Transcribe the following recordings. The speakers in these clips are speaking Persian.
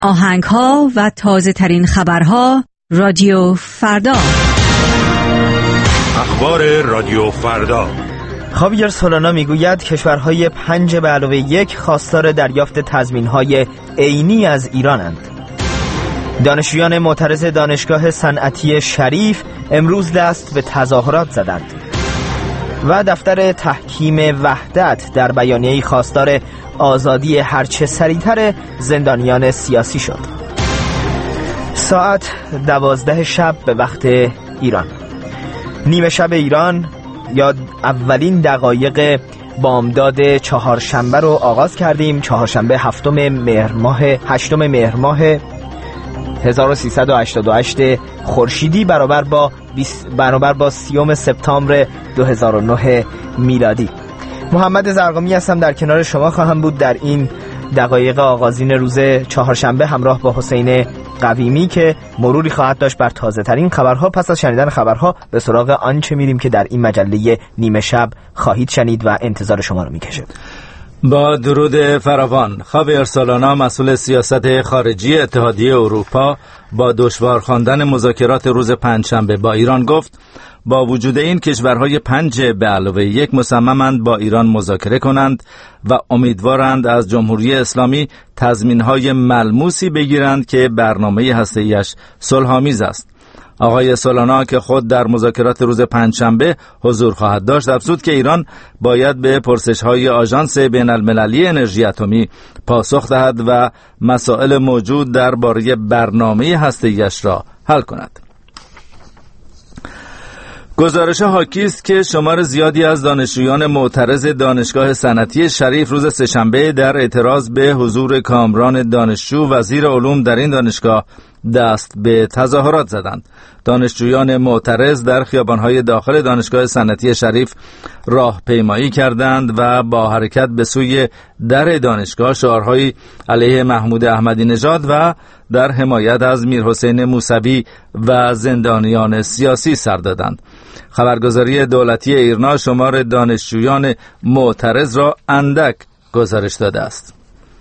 آهنگ‌ها و تازه‌ترین خبرها رادیو فردا. اخبار رادیو فردا. خاویر سولانا میگوید کشورهای 5+1 خواستار دریافت تضمین‌های عینی از ایرانند. دانشجویان معترض دانشگاه صنعتی شریف امروز دست به تظاهرات زدند. و دفتر تحکیم وحدت در بیانیه‌ای خواستار آزادی هرچه سریعتر زندانیان سیاسی شد. ساعت 12 شب به وقت ایران. نیمه شب ایران یا اولین دقایق بامداد چهارشنبه رو آغاز کردیم. چهارشنبه 8 مهر ماه 1388 خورشیدی برابر با 30 سپتامبر 2009 میلادی. محمد زرقامی هستم، در کنار شما خواهم بود در این دقایق آغازین روز چهارشنبه همراه با حسین قویمی که مروری خواهد داشت بر تازه ترین خبرها. پس از شنیدن خبرها به سراغ آنچه میریم که در این مجله نیمه شب خواهید شنید و انتظار شما رو میکشه. با درود فراوان. خاویر سولانا مسئول سیاست خارجی اتحادیه اروپا با دشوار خواندن مذاکرات روز پنجشنبه با ایران گفت با وجود این کشورهای 5+1 مصممند با ایران مذاکره کنند و امیدوارند از جمهوری اسلامی تضمین‌های ملموسی بگیرند که برنامه هسته‌ایش صلح‌آمیز است. آقای سولانا که خود در مذاکرات روز پنجشنبه حضور خواهد داشت افزود که ایران باید به پرسش‌های آژانس بین‌المللی انرژی اتمی پاسخ دهد و مسائل موجود درباره برنامه هسته‌ایش را حل کند. گزارش حاکی است که شمار زیادی از دانشجویان معترض دانشگاه صنعتی شریف روز سه‌شنبه در اعتراض به حضور کامران دانشجو وزیر علوم در این دانشگاه دست به تظاهرات زدند. دانشجویان معترض در خیابان‌های داخل دانشگاه صنعتی شریف راهپیمایی کردند و با حرکت به سوی در دانشگاه شعارهایی علیه محمود احمدی نژاد و در حمایت از میرحسین موسوی و زندانیان سیاسی سر دادند. خبرگزاری دولتی ایرنا شمار دانشجویان معترض را اندک گزارش داده است.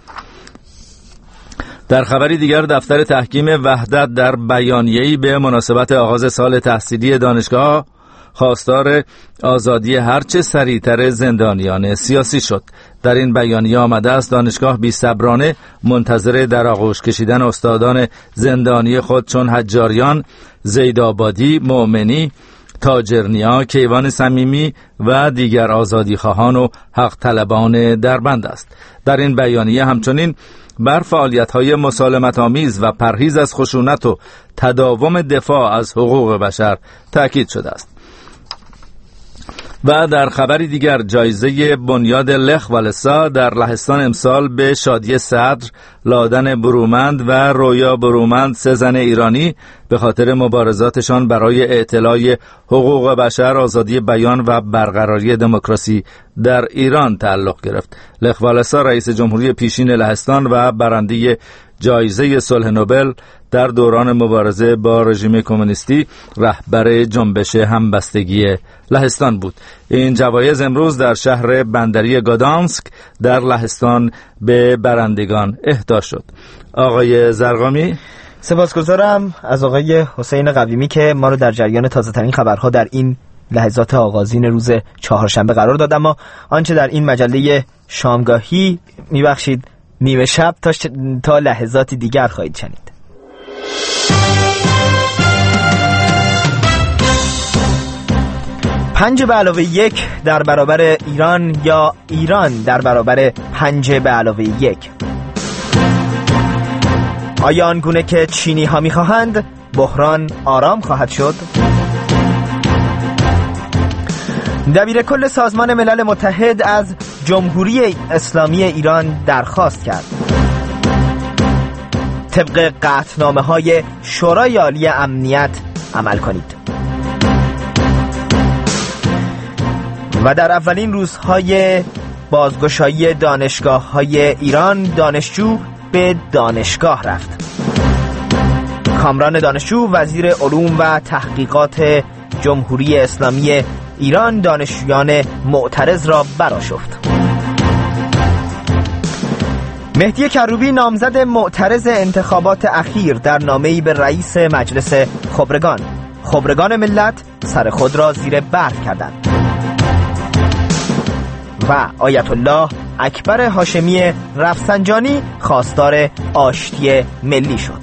در خبری دیگر دفتر تحکیم وحدت در بیانیه‌ای به مناسبت آغاز سال تحصیلی دانشگاه خواستار آزادی هرچه سریعتر زندانیان سیاسی شد. در این بیانیه آمده است دانشگاه بی‌صبرانه منتظر در آغوش کشیدن استادان زندانی خود چون حجاریان، زیدآبادی، مؤمنی، تاجرنیا، کیوان صمیمی و دیگر آزادیخواهان و حق طلبان دربند است. در این بیانیه همچنین بر فعالیت‌های مسالمت‌آمیز و پرهیز از خشونت و تداوم دفاع از حقوق بشر تأکید شده است. و در خبری دیگر جایزه بنیاد لخ و لسا در لهستان امسال به شادی صدر، لادن برومند و رویا برومند، 3 زن ایرانی به خاطر مبارزاتشان برای اعتلاء حقوق بشر، آزادی بیان و برقراری دموکراسی در ایران تعلق گرفت. لخ و لسا رئیس جمهوری پیشین لهستان و برنده جایزه صلح نوبل در دوران مبارزه با رژیم کمونیستی رهبر جنبش همبستگی لهستان بود. این جوایز امروز در شهر بندری گادانسک در لهستان به برندگان اهدا شد. آقای زرقامی، سپاسگزارم از آقای حسین قویمی که ما رو در جریان تازه ترین خبرها در این لحظات آغازین روز چهارشنبه قرار داد. اما آنچه در این مجله شامگاهی میبخشید نیمه شب تا لحظاتی دیگر خواهید شنید. 5+1 در برابر ایران یا ایران در برابر 5+1. آیا آنگونه که چینی ها میخواهند بحران آرام خواهد شد؟ دبیر کل سازمان ملل متحد از جمهوری اسلامی ایران درخواست کرد طبق قطعنامه‌های شورای عالی امنیت عمل کنید. و در اولین روزهای بازگشایی دانشگاه‌های ایران دانشجو به دانشگاه رفت. کامران دانشجو وزیر علوم و تحقیقات جمهوری اسلامی ایران دانشجویان معترض را برآشفت. مهدی کروبی نامزد معترض انتخابات اخیر در نامه‌ای به رئیس مجلس خبرگان ملت سر خود را زیر برف کردند. و آیت الله اکبر هاشمی رفسنجانی خواستار آشتی ملی شد.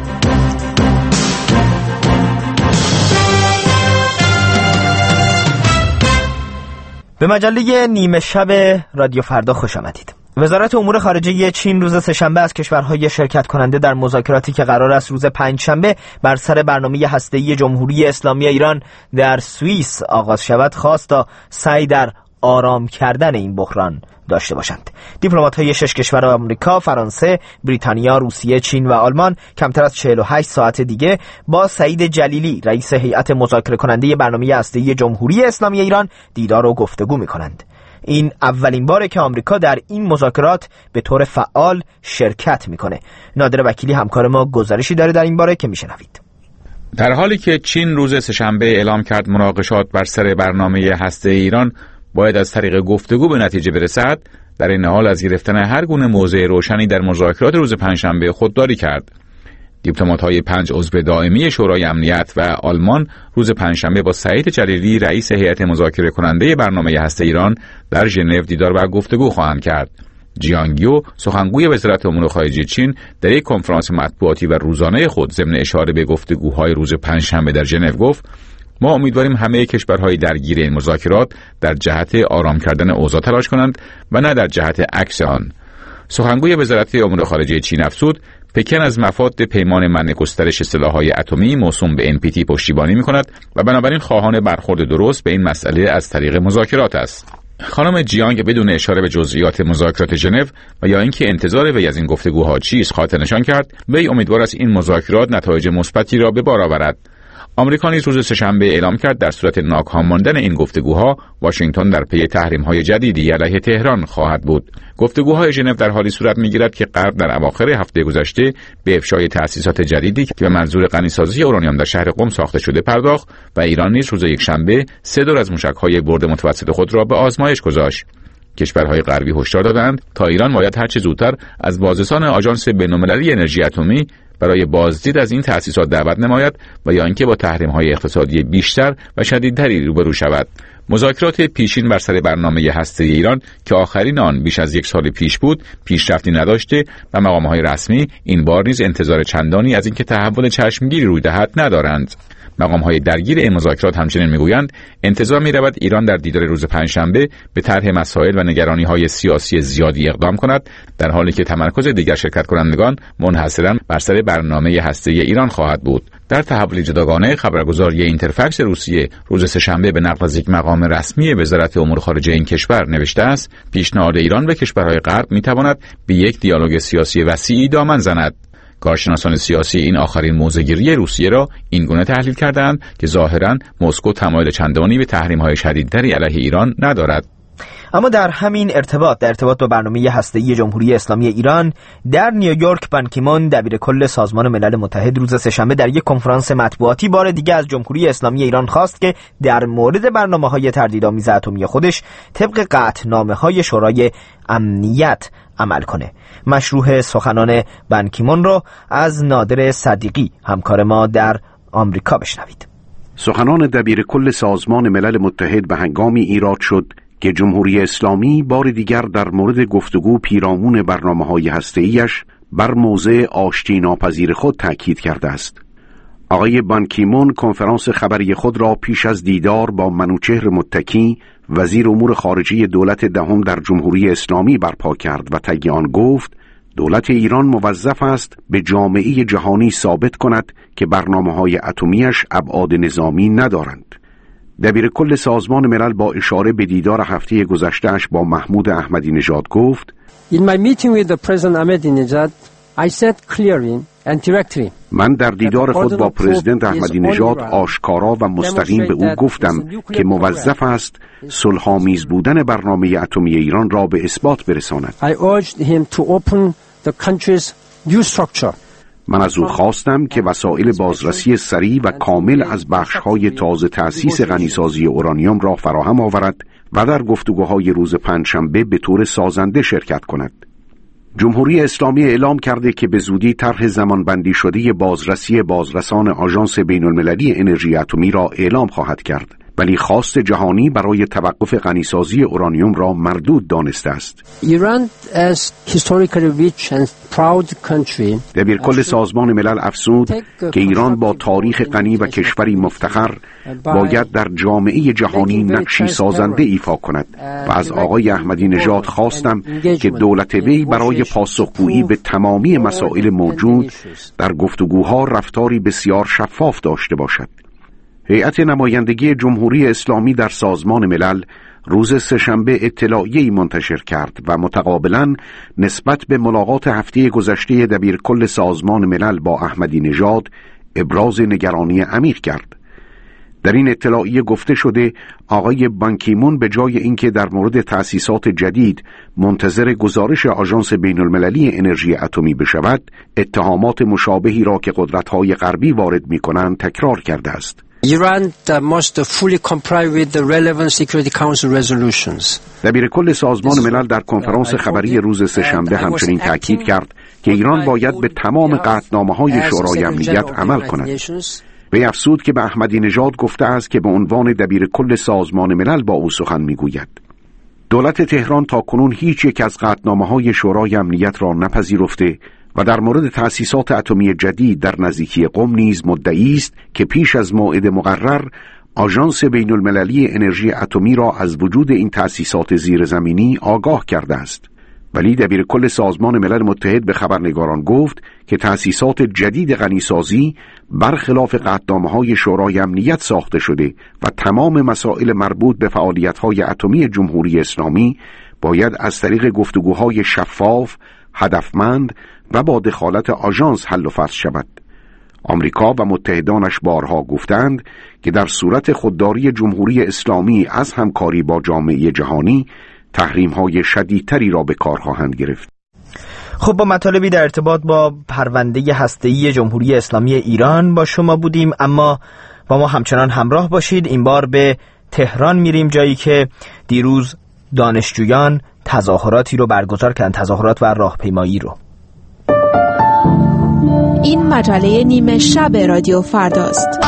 به مجله نیمه شب رادیو فردا خوش آمدید. وزارت امور خارجه چین روز سه‌شنبه از کشورهای شرکت کننده در مذاکراتی که قرار است روز پنجشنبه بر سر برنامه هسته‌ای جمهوری اسلامی ایران در سوئیس آغاز شود خواست تا سعی در آرام کردن این بحران داشته باشند. دیپلمات‌های 6 کشور آمریکا، فرانسه، بریتانیا، روسیه، چین و آلمان کمتر از 48 ساعت دیگه با سعید جلیلی رئیس هیئت مذاکره کننده برنامه هسته‌ای جمهوری اسلامی ایران دیدار و گفتگو می‌کنند. این اولین باره که آمریکا در این مذاکرات به طور فعال شرکت می‌کنه. نادر وکیلی همکار ما گزارشی داره در این باره که می‌شنوید. در حالی که چین روز سه‌شنبه اعلام کرد مناقشات بر سر برنامه هسته ایران باید از طریق گفتگو به نتیجه برسد، در این حال از گرفتن هر گونه موضع روشنی در مذاکرات روز پنجشنبه خودداری کرد. دیپلمات‌های 5 عضو دائمی شورای امنیت و آلمان روز پنجشنبه با سعید جلیلی رئیس هیئت مذاکره کننده برنامه هسته ایران در ژنو دیدار و گفتگو خواهند کرد. جیانگیو سخنگوی وزارت امور خارجه چین در یک کنفرانس مطبوعاتی و روزانه خود ضمن اشاره به گفتگوهای روز پنجشنبه در ژنو گفت: ما امیدواریم همه کشورهای درگیر این مذاکرات در جهت آرام کردن اوضاع تلاش کنند و نه در جهت عکس آن. سخنگوی وزارت امور خارجه چین افزود: پکن از مفاد پیمان منع گسترش سلاح‌های اتمی موسوم به NPT پشتیبانی می‌کند و بنابراین خواهان برخورد درست به این مسئله از طریق مذاکرات است. خانم جیانگ بدون اشاره به جزئیات مذاکرات ژنو و یا اینکه انتظار وی از این گفتگوها چیست خاطر نشان کرد، وی امیدوار است این مذاکرات نتایج مثبتی را به بار آورد. آمریکا نیز روز سه‌شنبه اعلام کرد در صورت ناکام ماندن این گفتگوها واشنگتن در پی تحریم‌های جدیدی علیه تهران خواهد بود. گفتگوهای ژنو در حالی صورت می‌گیرد که غرب در اواخر هفته گذشته به افشای تأسیسات جدیدی که به منظور غنیسازی اورانیوم در شهر قم ساخته شده پرداخت و ایران نیز روز یکشنبه 3 دور از موشک‌های برد متوسط خود را به آزمایش گذاشت. کشورهای غربی هشدار دادند تا ایران باید هرچه زودتر از بازرسان آژانس بین‌المللی انرژی اتمی برای بازدید از این تأسیسات دعوت نماید و یا اینکه با تحریم‌های اقتصادی بیشتر و شدیدتری روبرو شود. مذاکرات پیشین بر سر برنامه هسته‌ای ایران که آخرین آن بیش از 1 سال پیش بود، پیشرفتی نداشته و مقام‌های رسمی این بار نیز انتظار چندانی از اینکه تحول چشمگیری روی دهد ندارند. مقام‌های درگیر این مذاکرات همچنین می‌گویند انتظار می‌رود ایران در دیدار روز پنجشنبه به طرح مسائل و نگرانی‌های سیاسی زیادی اقدام کند، در حالی که تمرکز دیگر شرکت کنندگان منحصراً بر سر برنامه هسته‌ای ایران خواهد بود. در تحولی جداگانه خبرگزاری اینترفکس روسیه روز سه‌شنبه به نقل از یک مقام رسمی وزارت امور خارجه این کشور نوشته است: پیشنهاد ایران به کشورهای غرب می‌تواند به یک دیالوگ سیاسی وسیعی دامن زند. کارشناسان سیاسی این آخرین موضع‌گیری روسیه را اینگونه تحلیل کردند که ظاهراً مسکو تمایل چندانی به تحریم‌های شدیدتری علیه ایران ندارد. اما در همین ارتباط با برنامه هسته‌ای جمهوری اسلامی ایران در نیویورک، بان کی مون دبیرکل سازمان ملل متحد روز سه‌شنبه در یک کنفرانس مطبوعاتی بار دیگر از جمهوری اسلامی ایران خواست که در مورد برنامه‌های تردیدآمیز اتمی خودش طبق قطعنامه‌های شورای امنیت عمل کنه. مشروح سخنان بان کی مون رو از نادر صدیقی همکار ما در آمریکا بشنوید. سخنان دبیرکل سازمان ملل متحد به هنگامی ایراد شد که جمهوری اسلامی بار دیگر در مورد گفتگو پیرامون برنامه‌های هسته‌ایش بر موضع آشتی ناپذیر خود تاکید کرده است. آقای بان کی مون کنفرانس خبری خود را پیش از دیدار با منوچهر متکی وزیر امور خارجه دولت دهم در جمهوری اسلامی برپا کرد و طی آن گفت دولت ایران موظف است به جامعه جهانی ثابت کند که برنامه‌های اتمی‌اش ابعاد نظامی ندارند. دبیرکل سازمان ملل با اشاره به دیدار هفته گذشته‌اش با محمود احمدی نژاد گفت: In my meeting with the President Ahmadinejad, I said clearly and directly من در دیدار خود با پرزیدنت احمدی نژاد آشکارا و مستقیم به او گفتم که موظف است صلح‌آمیز بودن برنامه اتمی ایران را به اثبات برساند. I urged him to open the country's new structure. من از او خواستم که وسایل بازرسی سریع و کامل از بخش‌های تازه تأسیس غنیسازی اورانیوم را فراهم آورد و در گفتگوهای روز پنجشنبه به طور سازنده شرکت کند. جمهوری اسلامی اعلام کرده که به زودی طرح زمانبندی شده بازرسان آژانس بین‌المللی انرژی اتمی را اعلام خواهد کرد، ولی خواست جهانی برای توقف غنیسازی اورانیوم را مردود دانسته است. ایران as historically rich and proud country دبیرکل سازمان ملل افزود که ایران با تاریخ غنی و کشوری مفتخر باید در جامعه جهانی نقشی سازنده ایفا کند و از آقای احمدی نژاد خواستم که دولت وی برای پاسخگویی به تمامی مسائل موجود در گفتگوها رفتاری بسیار شفاف داشته باشد. هیئت نمایندگی جمهوری اسلامی در سازمان ملل روز سه‌شنبه اطلاعیه‌ای منتشر کرد و متقابلاً نسبت به ملاقات هفته گذشته دبیرکل سازمان ملل با احمدی نژاد ابراز نگرانی عمیق کرد. در این اطلاعیه گفته شده آقای بانکیمون به جای اینکه در مورد تأسیسات جدید منتظر گزارش آژانس بین‌المللی انرژی اتمی بشود، اتهامات مشابهی را که قدرت‌های غربی وارد می‌کنند تکرار کرده است. Iran must fully comply with the relevant Security Council resolutions. دبیرکل سازمان ملل در کنفرانس خبری روز سه‌شنبه همچنین تاکید کرد که ایران باید به تمام قطعنامه‌های شورای امنیت عمل کند. وی افزود که به احمدی نژاد گفته است که به عنوان دبیرکل سازمان ملل با او سخن می‌گوید. دولت تهران تاکنون هیچ یک از قطعنامه‌های شورای امنیت را نپذیرفته و در مورد تأسیسات اتمی جدید در نزدیکی قم نیز مدعی است که پیش از موعد مقرر آژانس بین‌المللی انرژی اتمی را از وجود این تأسیسات زیرزمینی آگاه کرده است. ولی دبیرکل سازمان ملل متحد به خبرنگاران گفت که تأسیسات جدید غنیسازی برخلاف قطعنامه‌های شورای امنیت ساخته شده و تمام مسائل مربوط به فعالیت‌های اتمی جمهوری اسلامی باید از طریق گفتگوهای شفاف، هدفمند و با دخالت آژانس حل و فصل شود. آمریکا و متحدانش بارها گفتند که در صورت خودداری جمهوری اسلامی از همکاری با جامعه جهانی تحریم‌های شدیدتری را به کار خواهند گرفت. خب با مطالبی در ارتباط با پرونده هسته‌ای جمهوری اسلامی ایران با شما بودیم، اما با ما همچنان همراه باشید. این بار به تهران میریم، جایی که دیروز دانشجویان تظاهراتی رو برگزار کردن، تظاهرات و راهپیمایی رو. این مجله نیمه شب رادیو فرداست.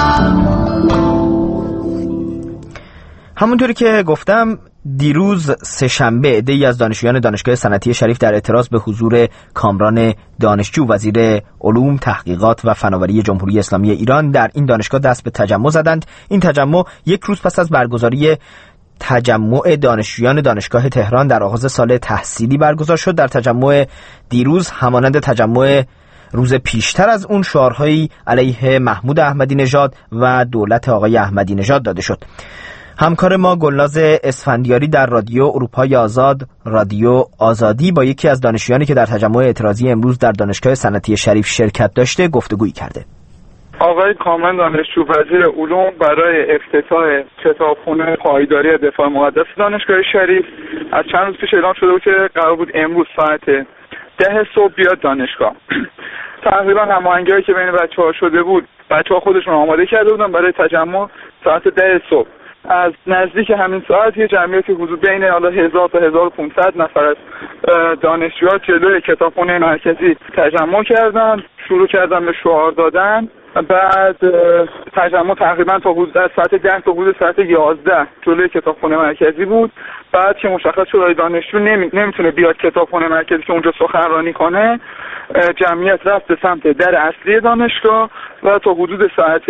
همونطوری که گفتم دیروز سه‌شنبه عده‌ای از دانشجویان دانشگاه صنعتی شریف در اعتراض به حضور کامران دانشجو وزیر علوم، تحقیقات و فناوری جمهوری اسلامی ایران در این دانشگاه دست به تجمع زدند. این تجمع یک روز پس از برگزاری تجمع دانشجویان دانشگاه تهران در آغاز سال تحصیلی برگزار شد. در تجمع دیروز همانند تجمع روز پیشتر از اون شعارهایی علیه محمود احمدی نژاد و دولت آقای احمدی نژاد داده شد. همکار ما گلناز اسفندیاری در رادیو اروپای آزاد، رادیو آزادی، با یکی از دانشجویانی که در تجمع اعتراضی امروز در دانشگاه صنعتی شریف شرکت داشته گفتگویی کرده. آقای کامران دانشجو وزیر علوم برای افتتاح کتابخانه پایداری دفاع مقدس دانشگاه شریف از چند روز پیش اعلام شده بود که قرار بود امروز ساعت 10 صبح بیاد دانشگاه. تقریبا هماهنگی‌هایی که بین بچه‌ها شده بود، بچه‌ها خودشون آماده کرده بودن برای تجمع ساعت 10 صبح. از نزدیک همین ساعت یه جمعیتی حدود بین 1000 تا 1500 نفر از دانشجوها جلوی کتابخانه مرکزی تجمع کردن، شروع کردن به شعار دادن. بعد تجمع تقریبا تا حدود ساعت 10 تا حدود ساعت 11 جلوی کتابخانه مرکزی بود. بعد که مشخص شد دانشجو نمیتونه بیاد کتابخانه مرکزی که اونجا سخنرانی کنه، جمعیت رفت به سمت در اصلی دانشگاه و تا حدود ساعت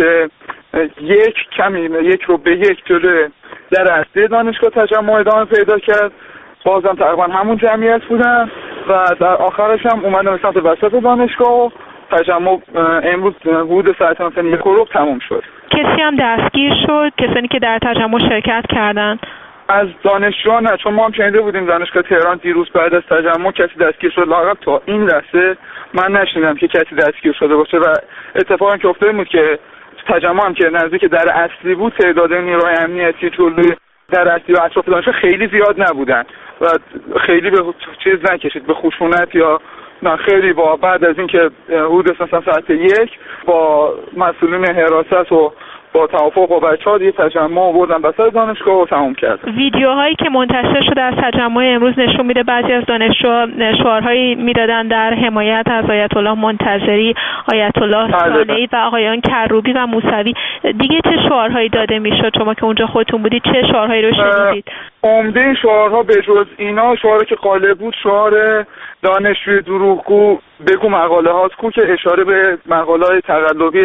1:01 جلوی در اصلی دانشگاه تجمع ادامه پیدا کرد. بازم تقریبا همون جمعیت بودن و در آخرش هم اومدن به سمت وسط دانشگاه. تجمع امروز حدود ساعت 1:15 تموم شد. کسی هم دستگیر شد؟ کسانی که در تجمع شرکت کردن؟ از دانشجویان نه، چون ما هم شنیده بودیم دانشگاه تهران دیروز بعد از تجمع کسی دستگیر شد، لااقل تا این لحظه من نشنیدم که کسی دستگیر شده باشه. و اتفاقی که افتاده بود که تجمع هم که نزدیک در اصلی بود، تعداد نیروهای امنیتی جلوی در اصلی و اطراف دانشگاه خیلی زیاد نبودن و خیلی به چیز نکشید، به خشونت یا نه. خیلی با بعد از اینکه حدود مثلا ساعت 1 با مسئولین حراست و با توافق با بچه‌ها یه تجمع آوردن وسط دانشگاه و تموم کردن. ویدیوهایی که منتشر شده از تجمع امروز نشون میده بعضی از دانشجوها شعارهایی میدادن در حمایت از آیت الله منتظری، آیت الله صالحی و آقایان کروبی و موسوی. دیگه چه شعارهایی داده میشد؟ شما که اونجا خودتون بودید چه شعارهایی رو شنیدید؟ عمده شعارها به جز اینا شعاری که غالب بود شعار دانشجوی دروغگو بگو مقاله هاست کو که اشاره به مقاله های تقلبی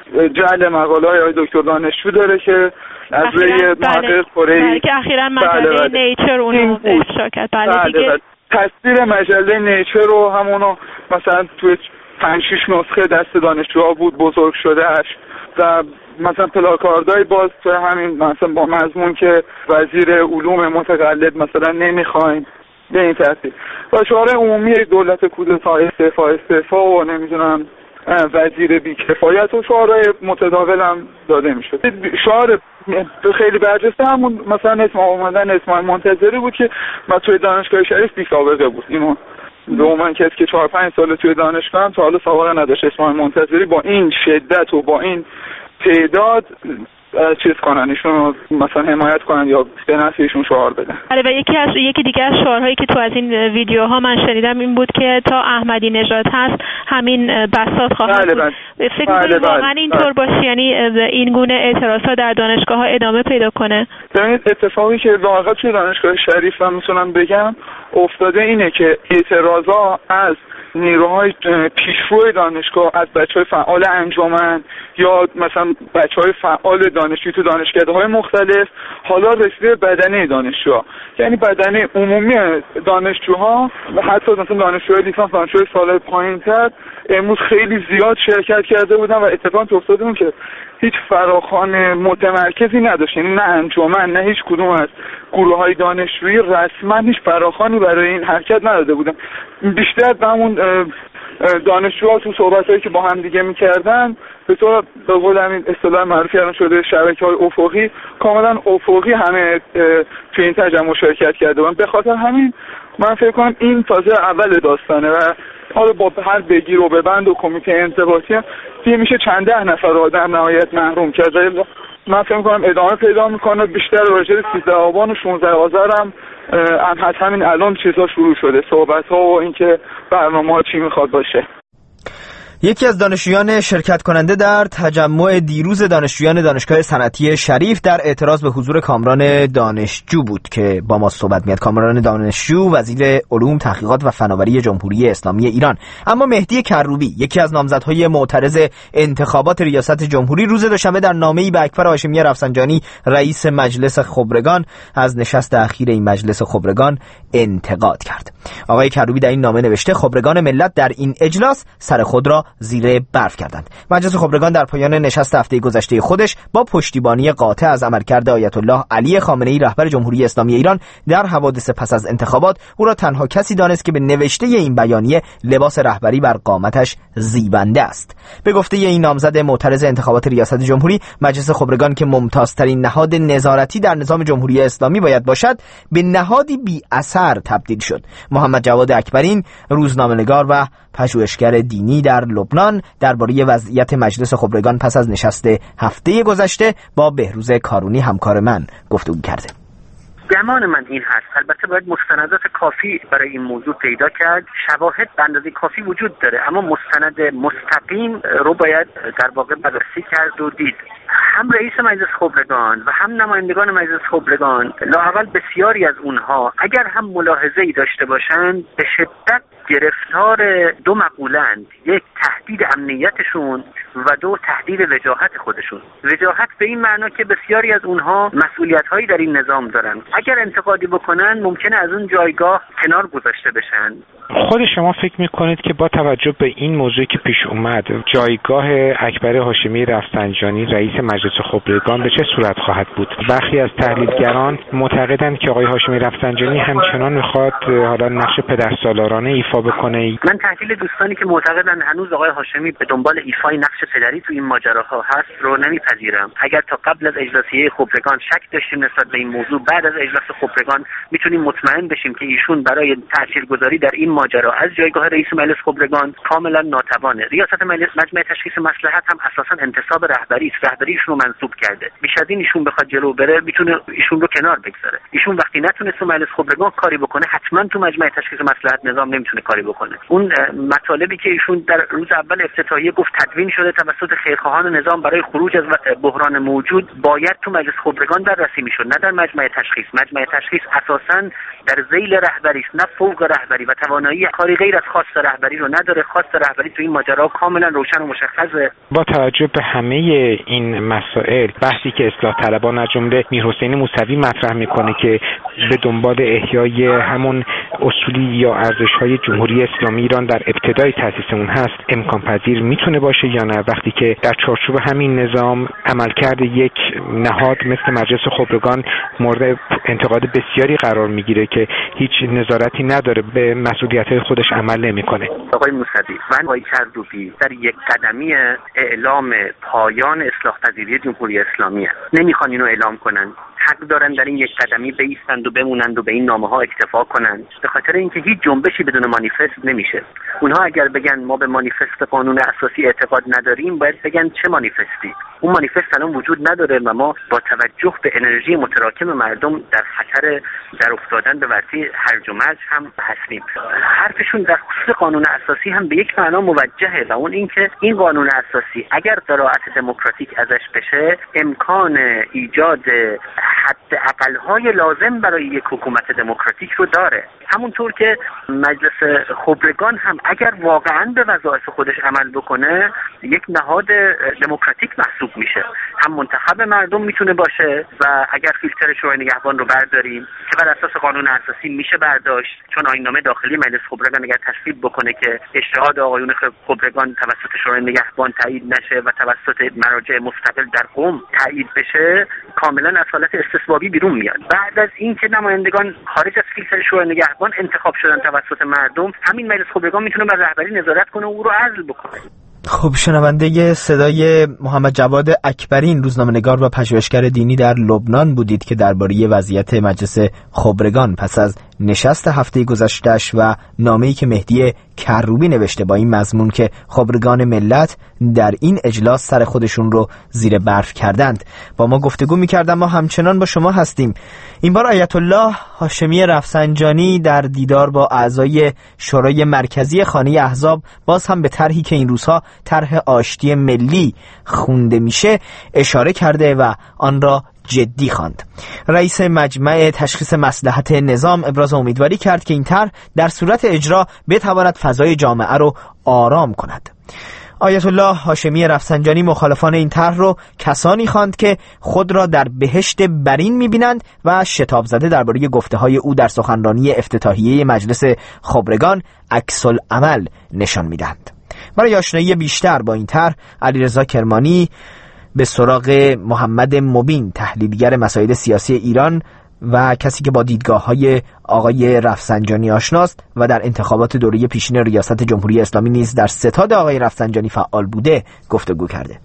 جعل مقاله های دکتر دانشجو داره که از روی محقق کره‌ای که اخیراً مجله نیچر اونو افشا کرد. بله. تصویر مجله نیچر رو همونو مثلا توی 5-6 نسخه دست دانشجوها بود بزرگ شدهش و مثلا پلاکاردهای باز تو همین مثلا با مضمون که وزیر علوم متقلد مثلا نمیخوایم به این ترتیب و شعار عمومی دولت کودتا استعفا و نمیدونم وزیر بیکفایت و شعارهای متداول هم داده میشد. شعار خیلی برجسته همون مثلا اسم آمدن اسماعیل منتظری بود که من توی دانشگاه شریف بی سابقه بود. اینو دومن کسی که 4-5 سال توی دانشگاه هم تا حالا سابقه نداشت اسماعیل منتظری با این شدت و با این تعداد چیز کنن ایشون مثلا حمایت کنن یا به نفع ایشون شعار بدن. بله و یکی دیگه از شعارهایی که تو از این ویدیوها من شنیدم این بود که تا احمدی نژاد هست همین بساط خواهد بود. فکر می‌کنید واقعا اینطور باشه؟ یعنی این گونه اعتراضات در دانشگاه‌ها ادامه پیدا کنه؟ ببینید اتفاقی که واقعا توی دانشگاه شریف هم میتونم بگم افتاده اینه که اعتراضات از نیروهای پیشرو دانشگاه، از بچهای فعال انجمن یا مثلا بچهای فعال دانشجویی تو دانشکده‌های مختلف حالا رسیده بدنه دانشجوها، یعنی بدنه عمومی دانشجوها و حتی مثلا دانشجوهای لیسانس، دانشجوهای سال پایین‌تر امروز خیلی زیاد شرکت کرده بودن و اتفاقی افتاده بود که هیچ فراخوان متمرکزی نداشت، یعنی نه انجمن نه هیچ کدوم از گروه‌های دانشجویی رسما هیچ فراخوانی برای این حرکت نداده بودن. بیشتر به همون دانشجوها تو صحبتایی که با هم دیگه می‌کردن به طور به قول همین اصطلاح معروفی الان شده شبکه‌های افقی، کاملا افقی همه تو این تجمع شرکت کرده بودن. به خاطر همین من فکر کنم این تازه اول داستانه و حالا با هر بگیر و ببند و کمیته انضباطی دیگه میشه چند ده نفر آدم نهایت محروم کرد. من فکر می‌کنم ادامه پیدا می‌کنه، بیشتر راجع به 13 آبان و 16 آذر هم همین الان چیزا شروع شده، صحبت‌ها و اینکه برنامه‌ها چی می‌خواد باشه. یکی از دانشجویان شرکت کننده در تجمع دیروز دانشجویان دانشگاه صنعتی شریف در اعتراض به حضور کامران دانشجو بود که با ما صحبت می‌کرد. کامران دانشجو وزیر علوم، تحقیقات و فناوری جمهوری اسلامی ایران. اما مهدی کروبی یکی از نامزدهای معترض انتخابات ریاست جمهوری روز دوشنبه در نامه‌ای به اکبر هاشمی رفسنجانی رئیس مجلس خبرگان از نشست اخیر این مجلس خبرگان انتقاد کرد. آقای کروبی در این نامه نوشته خبرگان ملت در این اجلاس سر خود را زیر برف کردند. مجلس خبرگان در پایان نشست هفته گذشته خودش با پشتیبانی قاطع از عملکرد آیت الله علی خامنه‌ای رهبر جمهوری اسلامی ایران در حوادث پس از انتخابات او را تنها کسی دانست که به نوشته این بیانیه لباس رهبری بر قامتش زیبنده است. به گفته این نامزد معترض انتخابات ریاست جمهوری، مجلس خبرگان که ممتازترین نهاد نظارتی در نظام جمهوری اسلامی باید باشد، به نهادی بی اثر تبدیل شد. محمد جواد اکبرین، روزنامه‌نگار و پژوهشگر دینی در لبنان، درباره وضعیت مجلس خبرگان پس از نشست هفته گذشته با بهروز کارونی همکار من گفتگو کرده. گمان من این هست، البته باید مستندات کافی برای این موضوع پیدا کرد. شواهد به اندازه کافی وجود داره، اما مستند مستقیم رو باید در واقع بررسی کرد و دید. هم رئیس مجلس خبرگان و هم نمایندگان مجلس خبرگان، لااقل بسیاری از اونها اگر هم ملاحظه‌ای داشته باشند، به شدت گرفتار دو مقوله‌اند: یک تهدید امنیتشون و دو تهدید وجاهت خودشون. وجاهت به این معنا که بسیاری از اونها مسئولیت‌هایی در این نظام دارن، اگر انتقادی بکنن ممکنه از اون جایگاه کنار گذاشته بشن. خود شما فکر میکنید که با توجه به این موضوعی که پیش اومد، جایگاه اکبر هاشمی رفسنجانی رئیس مجلس خبرگان به چه صورت خواهد بود؟ برخی از تحلیلگران معتقدند که آقای هاشمی رفسنجانی همچنان میخواد حالا نقش پدرسالارانه ایفا بکنه. من تحلیل دوستانی که معتقدند هنوز آقای هاشمی به دنبال ایفای نقش پدری تو این ماجراها هست رو نمیپذیرم. اگر تا قبل از اجلاسیه خبرگان شک داشتیم نسبت به این موضوع، بعد از اجلاس خبرگان میتونیم مطمئن بشیم که ایشون برای تاثیرگذاری در این ماجرا از جایگاه رئیس مجلس خبرگان کاملا ناتوانه. ریاست مجمع تشخیص مصلحت هم اساسا انتصاب رهبری است. رهبری رهبریش رو منصوب کرده. بیش از این ایشون بخواد جلو بره میتونه ایشون رو کنار بگذاره. ایشون وقتی نتونست تو مجلس خبرگان کاری بکنه، حتما تو مجمع تشخیص مصلحت نظام نمیتونه کاری بکنه. اون مطالبی که ایشون در روز اول افتتاحیه گفت تدوین شده توسط خیرخواهان نظام برای خروج از بحران موجود، باید تو مجلس خبرگان بررسی میشد، نه در مجمع تشخیص. مجمع تشخیص اساساً در ذیل رهبری است، نه فوق رهبری، و توانایی کاری غیر از خواست رهبری رو نداره. خواست رهبری تو این ماجرا کاملا روشن و مشخصه. با توجه به همه این مسائل، بحثی که اصلاح طلبان از جمله میرحسین موسوی مطرح میکنه که به دنبال احیای همون اصولی یا ارزش‌های جمهوری اسلامی ایران در ابتدای تأسیس اون هست، امکان پذیر میتونه باشه یا نه وقتی که در چارچوب همین نظام عملکرد یک نهاد مثل مجلس خبرگان مورد انتقاد بسیاری قرار میگیره که هیچ نظارتی نداره، به مسئولیت‌های خودش عمل نمیکنه. آقای موسوی و آقای کردوبی در یک قدمی اعلام پایان اصلاح پذیری جمهوری اسلامی است. نمیخوان اینو اعلام کنن، حق دارن در این یک قدمی بایستند و بمونند و به این نامه‌ها اکتفا کنند، به خاطر اینکه هیچ جنبشی بدون مانیفست نمیشه. اونها اگر بگن ما به مانیفست قانون اساسی اعتقاد نداریم، باید بگن چه مانیفستی. اون مانیفست الان وجود نداره و ما با توجه به انرژی متراکم مردم در خطر در افتادن به ورطه هرج و مرج هم هستیم. حرفشون در خصوص قانون اساسی هم به یک معنا موجهه و اون اینکه این قانون اساسی اگر قرائت دموکراتیک ازش بشه، امکان ایجاد حد اقل‌های لازم برای یک حکومت دموکراتیک رو داره. همونطور که مجلس خبرگان هم اگر واقعاً به وظایف خودش عمل بکنه، یک نهاد دموکراتیک محسوب میشه. هم منتخب مردم میتونه باشه و اگر فیلتر شورای نگهبان رو برداریم که بر اساس قانون اساسی میشه برداشت، چون آیین‌نامه داخلی مجلس خبرگان اگر تصویب بکنه که اجتهاد آقایون خبرگان توسط شورای نگهبان تایید نشه و توسط مراجع مستقل در قم تایید بشه، کاملا از حالت استثبابی بیرون میاد. بعد از اینکه نمایندگان خارج از فیلتر شورای نگهبان انتخاب شدن توسط مردم، همین مجلس خبرگان میتونه بر رهبری نظارت کنه و او رو عزل بکنه. خب شنونده صدای محمد جواد اکبرین، روزنامه‌نگار و پژوهشگر دینی در لبنان بودید که درباره وضعیت مجلس خبرگان پس از نشست هفته گذشته‌اش و نامه‌ای که مهدی کروبی نوشته با این مضمون که خبرگان ملت در این اجلاس سر خودشون رو زیر برف کردند با ما گفتگو می‌کردن. ما همچنان با شما هستیم. این بار آیت الله هاشمی رفسنجانی در دیدار با اعضای شورای مرکزی خانه احزاب باز هم به طرحی که این روزها طرح آشتی ملی خونده میشه اشاره کرده و آن را جدی خواند. رئیس مجمع تشخیص مصلحت نظام ابراز امیدواری کرد که این طرح در صورت اجرا بتواند فضای جامعه را آرام کند. آیت الله هاشمی رفسنجانی مخالفان این طرح رو کسانی خواند که خود را در بهشت برین می‌بینند و شتاب زده درباره گفته‌های او در سخنرانی افتتاحیه مجلس خبرگان عکس العمل نشان می‌دهند. برای آشنایی بیشتر با این طرح، علیرضا کرمانی به سراغ محمد مبین، تحلیلگر مسائل سیاسی ایران و کسی که با دیدگاه‌های آقای رفسنجانی آشناست و در انتخابات دوره پیشین ریاست جمهوری اسلامی نیز در ستاد آقای رفسنجانی فعال بوده گفتگو کرده.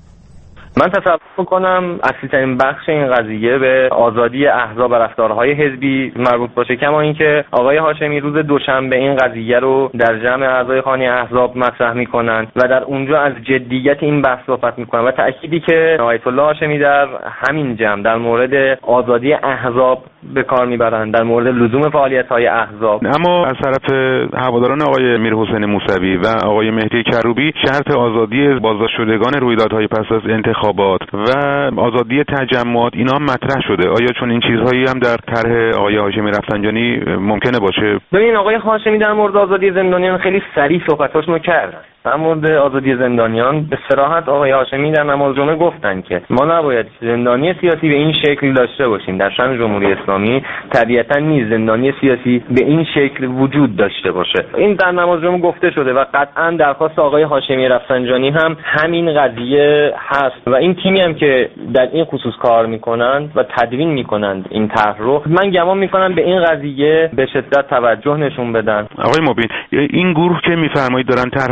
من تصور می‌کنم اصلی‌ترین بخش این قضیه به آزادی احزاب و رفتارهای حزبی مربوط باشه، کما اینکه آقای هاشمی روز دوشنبه این قضیه رو در جمع اعضای خانه احزاب مطرح می‌کنند و در اونجا از جدیت این بحث صحبت می‌کنند و تأکیدی که آیت الله هاشمی در همین جمع در مورد آزادی احزاب به کار می‌برند، در مورد لزوم فعالیت‌های احزاب. اما از طرف هواداران آقای میرحسین موسوی و آقای مهدی کروبی شرط آزادی بازداشت شدگان رویدادهای پس از انتخابات و آزادی تجمعات اینا مطرح شده. آیا چون این چیزهایی هم در طرح آقای هاشمی رفسنجانی ممکنه باشه؟ ببین آقای هاشمی در مورد آزادی زندانیان خیلی صریح صحبتاشونو کردن. در مورد آزادی زندانیان به صراحت آقای هاشمی در نماز جمعه گفتن که ما نباید زندانی سیاسی به این شکل داشته باشیم. در شأن جمهوری اسلامی طبیعتا نیز زندانی سیاسی به این شکل وجود داشته باشه. این در نماز جمعه گفته شده و قطعا درخواست آقای هاشمی رفسنجانی هم همین قضیه هست و این تیمی هم که در این خصوص کار میکنند و تدوین میکنند این طرح رو، من گمان میکنم به این قضیه به شدت توجه نشون بدن. آقای مبین، این گروه که میفرمایید دارن طرح و تدوین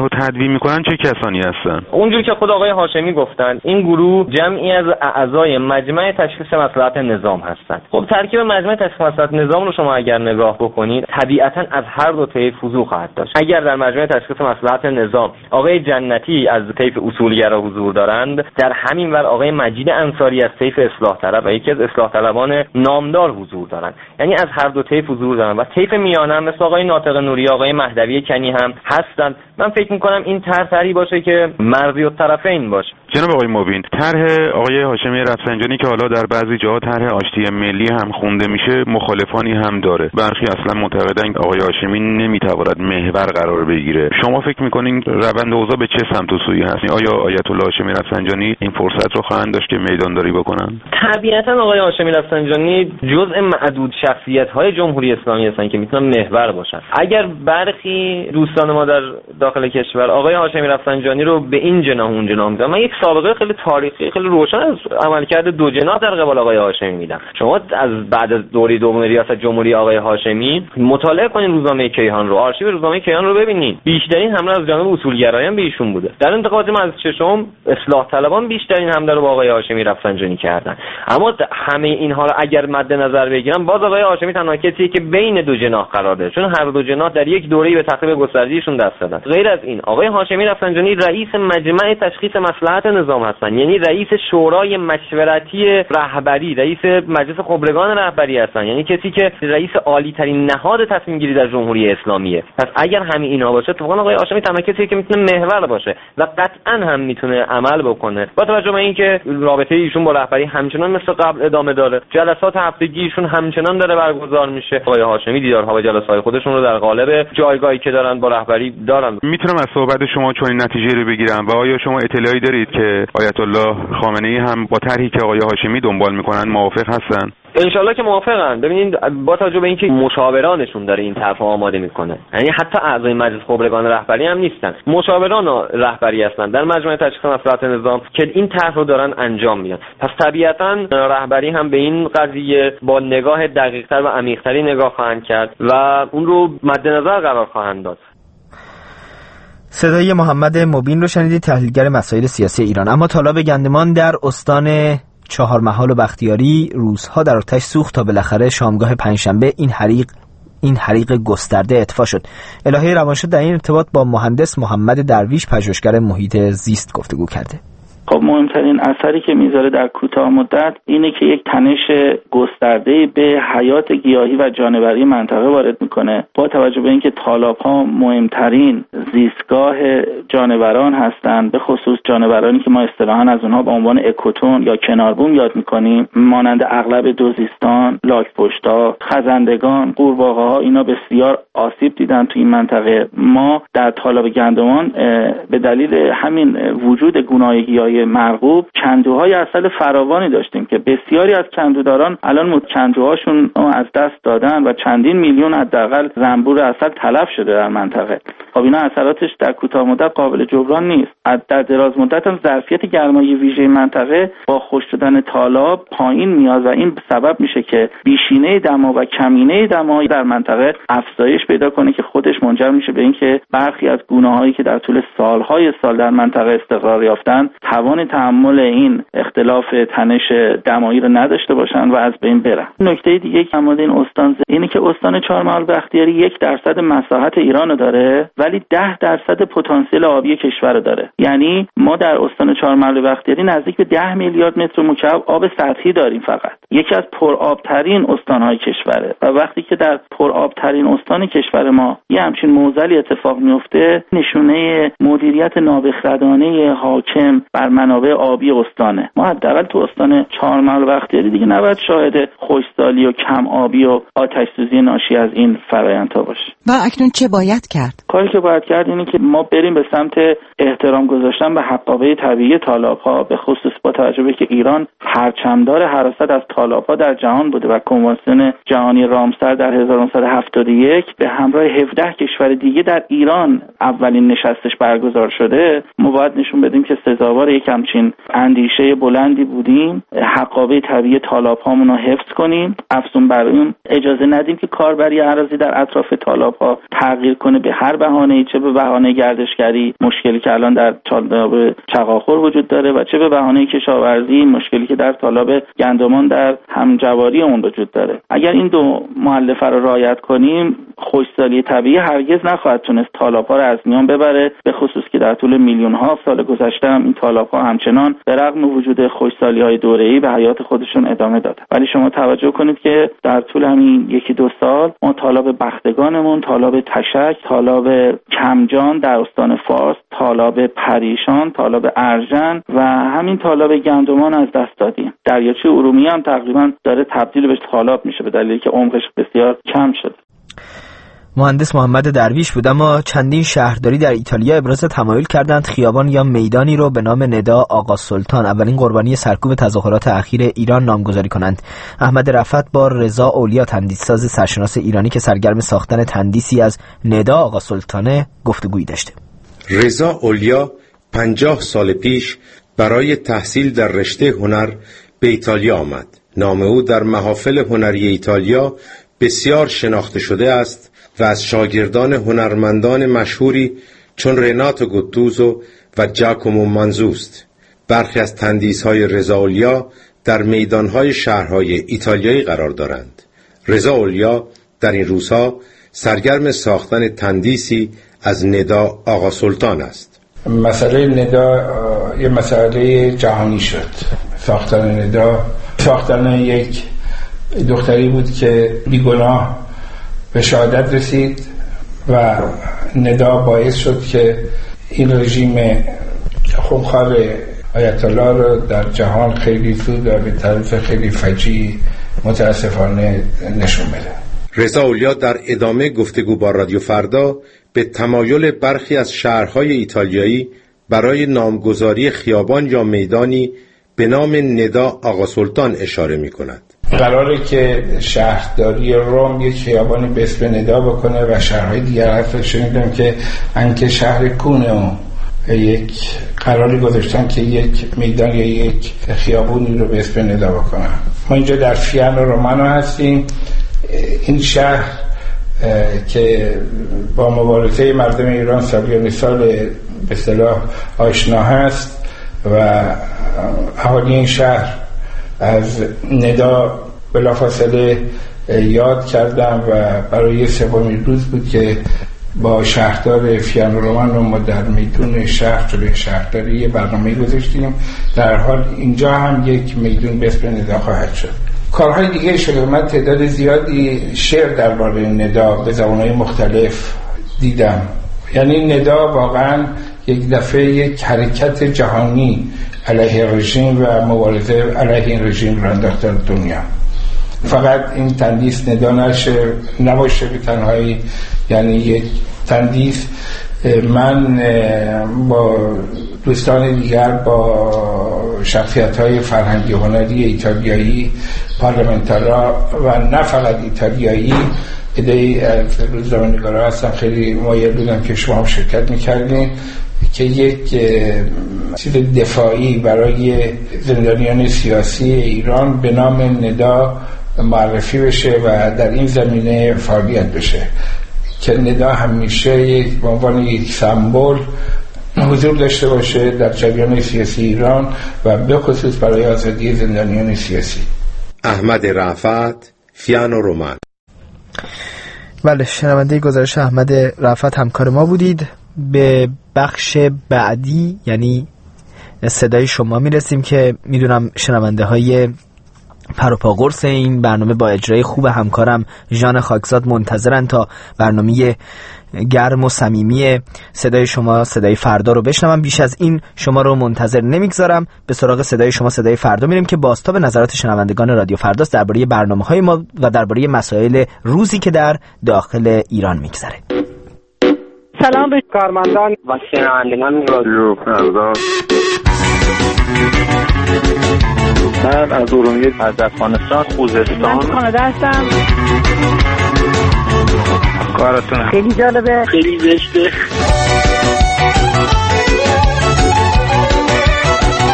تنظیم میکنن چه کسانی هستن؟ اونجوری که خود آقای هاشمی گفتن این گروه جمعی از اعضای مجمع تشخیص مصلحت نظام هستند. خب ترکیب مجمع تشخیص مصلحت نظام رو شما اگر نگاه بکنید طبیعتاً از هر دو طیف حضور خواهد داشت. اگر در مجمع تشخیص مصلحت نظام آقای جنتی از طیف اصولگرا حضور دارند، در همین ور آقای مجید انصاری از طیف اصلاح طلب و یکی از اصلاح طلبان نامدار حضور دارند. یعنی از هر دو طیف حضور دارند و طیف میانه هم مثل آقای ناطق نوری، آقای مهدوی کنی هم هستند. من فکر می‌کنم این طرحی باشه که مرزی الطرفین باشه. جناب آقای مبین، طرح آقای هاشمی رفسنجانی که حالا در بعضی جاها طرح آشتی ملی هم خونده میشه مخالفانی هم داره. برخی اصلا معتقدن که آقای هاشمی نمیتواند محور قرار بگیره. شما فکر میکنین روند اوضاع به چه سمت و سویی هست؟ آیا آیت الله هاشمی رفسنجانی این فرصت رو خواهند داشت که میدانداری بکنن؟ طبیعتا آقای هاشمی رفسنجانی جزء معدود شخصیت‌های جمهوری اسلامی هستن که میتونن محور باشن. اگر برخی دوستان ما در داخل کشور آقای هاشمی رفسنجانی رو به این جناح اون جناح میدن، من یک سابقه خیلی تاریخی خیلی روشن از عملکرد دو جناح در قبال آقای هاشمی میدم. شما از بعد از دوره دوم ریاست جمهوری آقای هاشمی مطالعه کنین روزنامه کیهان رو، آرشیو روزنامه کیهان رو ببینین. بیشترین حمله از جانب اصولگرایان به ایشون بوده. در انتخابات مجلس ششم اصلاح طلبان بیشترین حمله رو با آقای هاشمی رفسنجانی کردن. اما همه اینها رو اگر مد نظر بگیرم، باز آقای هاشمی تنها کسیه که بین دو جناح قرار داره، چون هر دو جناح در یک دوره‌ای به تخریب گستردیشون دست دادن. غیر از این آقای هاشمی رفسنجانی رئیس مجمع تشخیص مصلحت نظام هستن، یعنی رئیس شورای مشورتی رهبری، رئیس مجلس خبرگان رهبری هستن، یعنی کسی که رئیس عالی ترین نهاد تصمیم گیری در جمهوری اسلامیه. پس اگر همین اینا باشه، اتفاقا آقای هاشمی تنها کسی که میتونه محور باشه و قطعا هم میتونه عمل بکنه. با توجه به اینکه رابطه ایشون با رهبری همچنان مثل قبل ادامه داره، جلسات هفتگی ایشون همچنان داره برگزار میشه، آقای هاشمی دیدارها و جلسات خودشون رو در قالب جایگاهی که دارن با رهبری دارن. میتونم از صحبت شما چون این نتیجه رو بگیرم و آیا شما اطلاعی دارید که آیت الله خامنه‌ای هم با طرحی که آقای هاشمی دنبال میکنن موافق هستن؟ انشالله که موافقن. ببینید با توجه به اینکه مشاورانشون داره این طرح آماده میکنه، یعنی حتی اعضای مجلس خبرگان رهبری هم نیستن، مشاوران رهبری هستن در مجمع تشخیص مصلحت نظام که این طرح رو دارن انجام میدن. پس طبیعتا رهبری هم به این قضیه با نگاه دقیق‌تر و عمیق‌تری نگاه خواهند کرد و اون رو مد نظر قرار خواهند داد. صدای محمد مبین رو شنیدید، تحلیلگر مسائل سیاسی ایران. اما طالاب گندمان در استان چهارمحال و بختیاری روزها در آتش سوخت تا بالاخره شامگاه پنجشنبه این حریق گسترده اطفاء شد. الهه روانشد در این ارتباط با مهندس محمد درویش، پژوهشگر محیط زیست، گفتگو کرده. خب مهمترین اثری که میذاره در کوتاه مدت اینه که یک تنش گسترده به حیات گیاهی و جانوری منطقه وارد میکنه. با توجه به اینکه تالاب‌ها مهمترین زیستگاه جانوران هستند، به خصوص جانورانی که ما اصطلاحاً از اونها به عنوان اکوتون یا کناربوم یاد میکنیم، مانند اغلب دوزیستان، لاک‌پشت‌ها، خزندگان، قورباغه‌ها، اینا بسیار آسیب دیدن تو این منطقه. ما در تالاب گندمان به دلیل همین وجود گونه‌های گیاهی مرغوب کندوهای عسل فراوانی داشتیم که بسیاری از کندوداران الان کندوهاشون از دست دادن و چندین میلیون حداقل زنبور عسل تلف شده در منطقه. خب اینا اثراتش در کوتاه مدت قابل جبران نیست. در دراز مدت هم ظرفیت گرمایی ویژه منطقه با خشک شدن تالاب پایین میاد و این سبب میشه که بیشینه دما و کمینه دما در منطقه افزایش پیدا کنه که خودش منجر میشه به اینکه برخی از گونه‌هایی که در طول سالهای سال در منطقه استقرار یافتن توان تحمل این اختلاف تنش دمایی رو نداشته باشن و از بین برن. نکته دیگه که مورد این استان اینه که استان چهارمحال بختیاری 1% مساحت ایران رو داره ولی 10% پتانسیل آبی کشور رو داره. یعنی ما در استان چهارمحال بختیاری نزدیک به 10 میلیارد متر مکعب آب سطحی داریم فقط. یکی از پرآبترین استان‌های کشوره و وقتی که در پرآبترین استان کشور ما یه همچین معضلی اتفاق میفته، نشونه مدیریت نابخردانه حاکم بر منابع آبی استانه. ما حداقل تو استان چهارمحال بختیاری دیگه نباید شاهد خشکسالی و کم آبی و آتش سوزی ناشی از این فرآیندها باشیم. و اکنون چه باید کرد؟ کاری که باید کرد اینه که ما بریم به سمت احترام گذاشتن به حقابه طبیعی تالاب‌ها، به خصوص با توجه به که ایران پرچمدار حراست از تالاب‌ها در جهان بوده و کنوانسیون جهانی رامسر در 1971 به همراه 17 کشور دیگه در ایران اولین نشستش برگزار شده. ما باید نشون بدیم که سزاوار یک یک همچین اندیشه بلندی بودیم، حقابه طبیعی تالاب‌هامون رو حفظ کنیم، افزون بر اون اجازه ندیم که کاربری اراضی در اطراف تالاب‌ها تغییر کنه به هر بهانه‌ای، چه به بهانه گردشگری، مشکلی که الان در تالاب چغاخور وجود داره، و چه به بهانه کشاورزی، مشکلی که در تالاب گندمان در همجواری اون وجود داره. اگر این دو مؤلفه رو رعایت کنیم، خشکسالی طبیعی هرگز نخواهد تونست تالاب‌ها رو از میان ببره، به خصوص که در طول میلیون‌ها سال گذشته هم این تالاب‌ها همچنان به رغم وجود خشکسالی‌های دوره‌ای به حیات خودشون ادامه دادن. ولی شما توجه کنید که در طول همین 1-2 سال ما تالاب بختگانمون، تالاب تشک، تالاب کمجان در استان فارس، تالاب پریشان، تالاب ارژن و همین تالاب گندمان از دست دادیم. دریاچه ارومیه هم تقریبا داره تبدیل به تالاب میشه به دلیلی که عمقش بسیار کم شده. مهندس محمد درویش بود. اما چندین شهرداری در ایتالیا ابراز تمایل کردند خیابان یا میدانی رو به نام ندا آقا سلطان، اولین قربانی سرکوب تظاهرات اخیر ایران، نامگذاری کنند. احمد رفعت با رضا اولیا، تندیسساز سرشناس ایرانی که سرگرم ساختن تندیسی از ندا آقا سلطانه، گفتگویی داشته. رضا اولیا 50 سال پیش برای تحصیل در رشته هنر به ایتالیا آمد. نام او در محافل هنری ایتالیا بسیار شناخته شده است و از شاگردان هنرمندان مشهوری چون رناتو گوتوزو و جاکومو مانزوست. برخی از تندیس‌های رضا اولیا در میدان‌های شهرهای ایتالیایی قرار دارند. رضا اولیا در این روزها سرگرم ساختن تندیسی از ندا آقا سلطان است. مسئله ندا یه مسئله جهانی شد. ساختن یک دختری بود که بیگناه به شهادت رسید و ندا باعث شد که این رژیم خونخوار آیت الله رو در جهان خیلی زود و به طرف خیلی فجیع متاسفانه نشون بده. رضا اولیا در ادامه گفتگو با رادیو فردا به تمایل برخی از شهرهای ایتالیایی برای نامگذاری خیابان یا میدانی به نام ندا آقا سلطان اشاره می کند. قراره که شهرداری روم یک خیابانی به اسم ندا بکنه و شهرهای دیگر حتی شنیدم که انکه شهر کونو یک قراری گذاشتن که یک میدان یا یک خیابونی رو به اسم ندا بکنن. ما اینجا در فیانو رومانو هستیم. این شهر که با مبارزه مردم ایران سالیان سال به اصطلاح آشنا هست و اهالی این شهر از ندا بلافاصله یاد کردم و برای سومین روز بود که با شهردار فیانو رومانو ما در میدون شهر جلوی شهرداری یه برنامه گذاشتیم. در حال اینجا هم یک میدون به اسم ندا خواهد شد. کارهای دیگه شده. من تعداد زیادی شعر درباره ندا به زبانهای مختلف دیدم. یعنی ندا واقعا یک دفعه یک حرکت جهانی علیه رژیم و مبارزه علیه این رژیم را انداخت در دنیا. فقط این تندیس ندا نباشه به تنهایی، یعنی یک تندیس. من با دوستان دیگر، با شخصیت‌های فرهنگی هنری ایتالیایی، پارلمانتارا و نه فقط ایتالیایی، ایده از روزنامه‌نگارا هستم، خیلی مایل بودم که شما هم شرکت می‌کردین که یک چیز دفاعی برای زندانیان سیاسی ایران به نام ندا معرفی بشه و در این زمینه فعالیت بشه که ندا همیشه به عنوان یک سمبل حضور داشته باشه در جریان سیاسی ایران و به خصوص برای آزادی زندانیان سیاسی. احمد رفعت، فیانو رومان. بله، شنونده گزارش احمد رفعت همکار ما بودید. به بخش بعدی یعنی صدای شما میرسیم که میدونم شنونده های پروپاگورس این برنامه با اجرای خوب همکارم ژان خاکزاد منتظرن تا برنامه گرم و صمیمی صدای شما، صدای فردا رو بشنوم. بیش از این شما رو منتظر نمیگذارم. به سراغ صدای شما، صدای فردا میریم که بازتاب نظرات شنوندگان رادیو فرداست درباره برنامه‌های ما و درباره مسائل روزی که در داخل ایران میگذره. سلام به کارمندان و شنوندگان رادیو فردا. من از ارومیه، از افغانستان، خوزستان. من کانادا هستم. کارتون خیلی جالبه، خیلی زشته.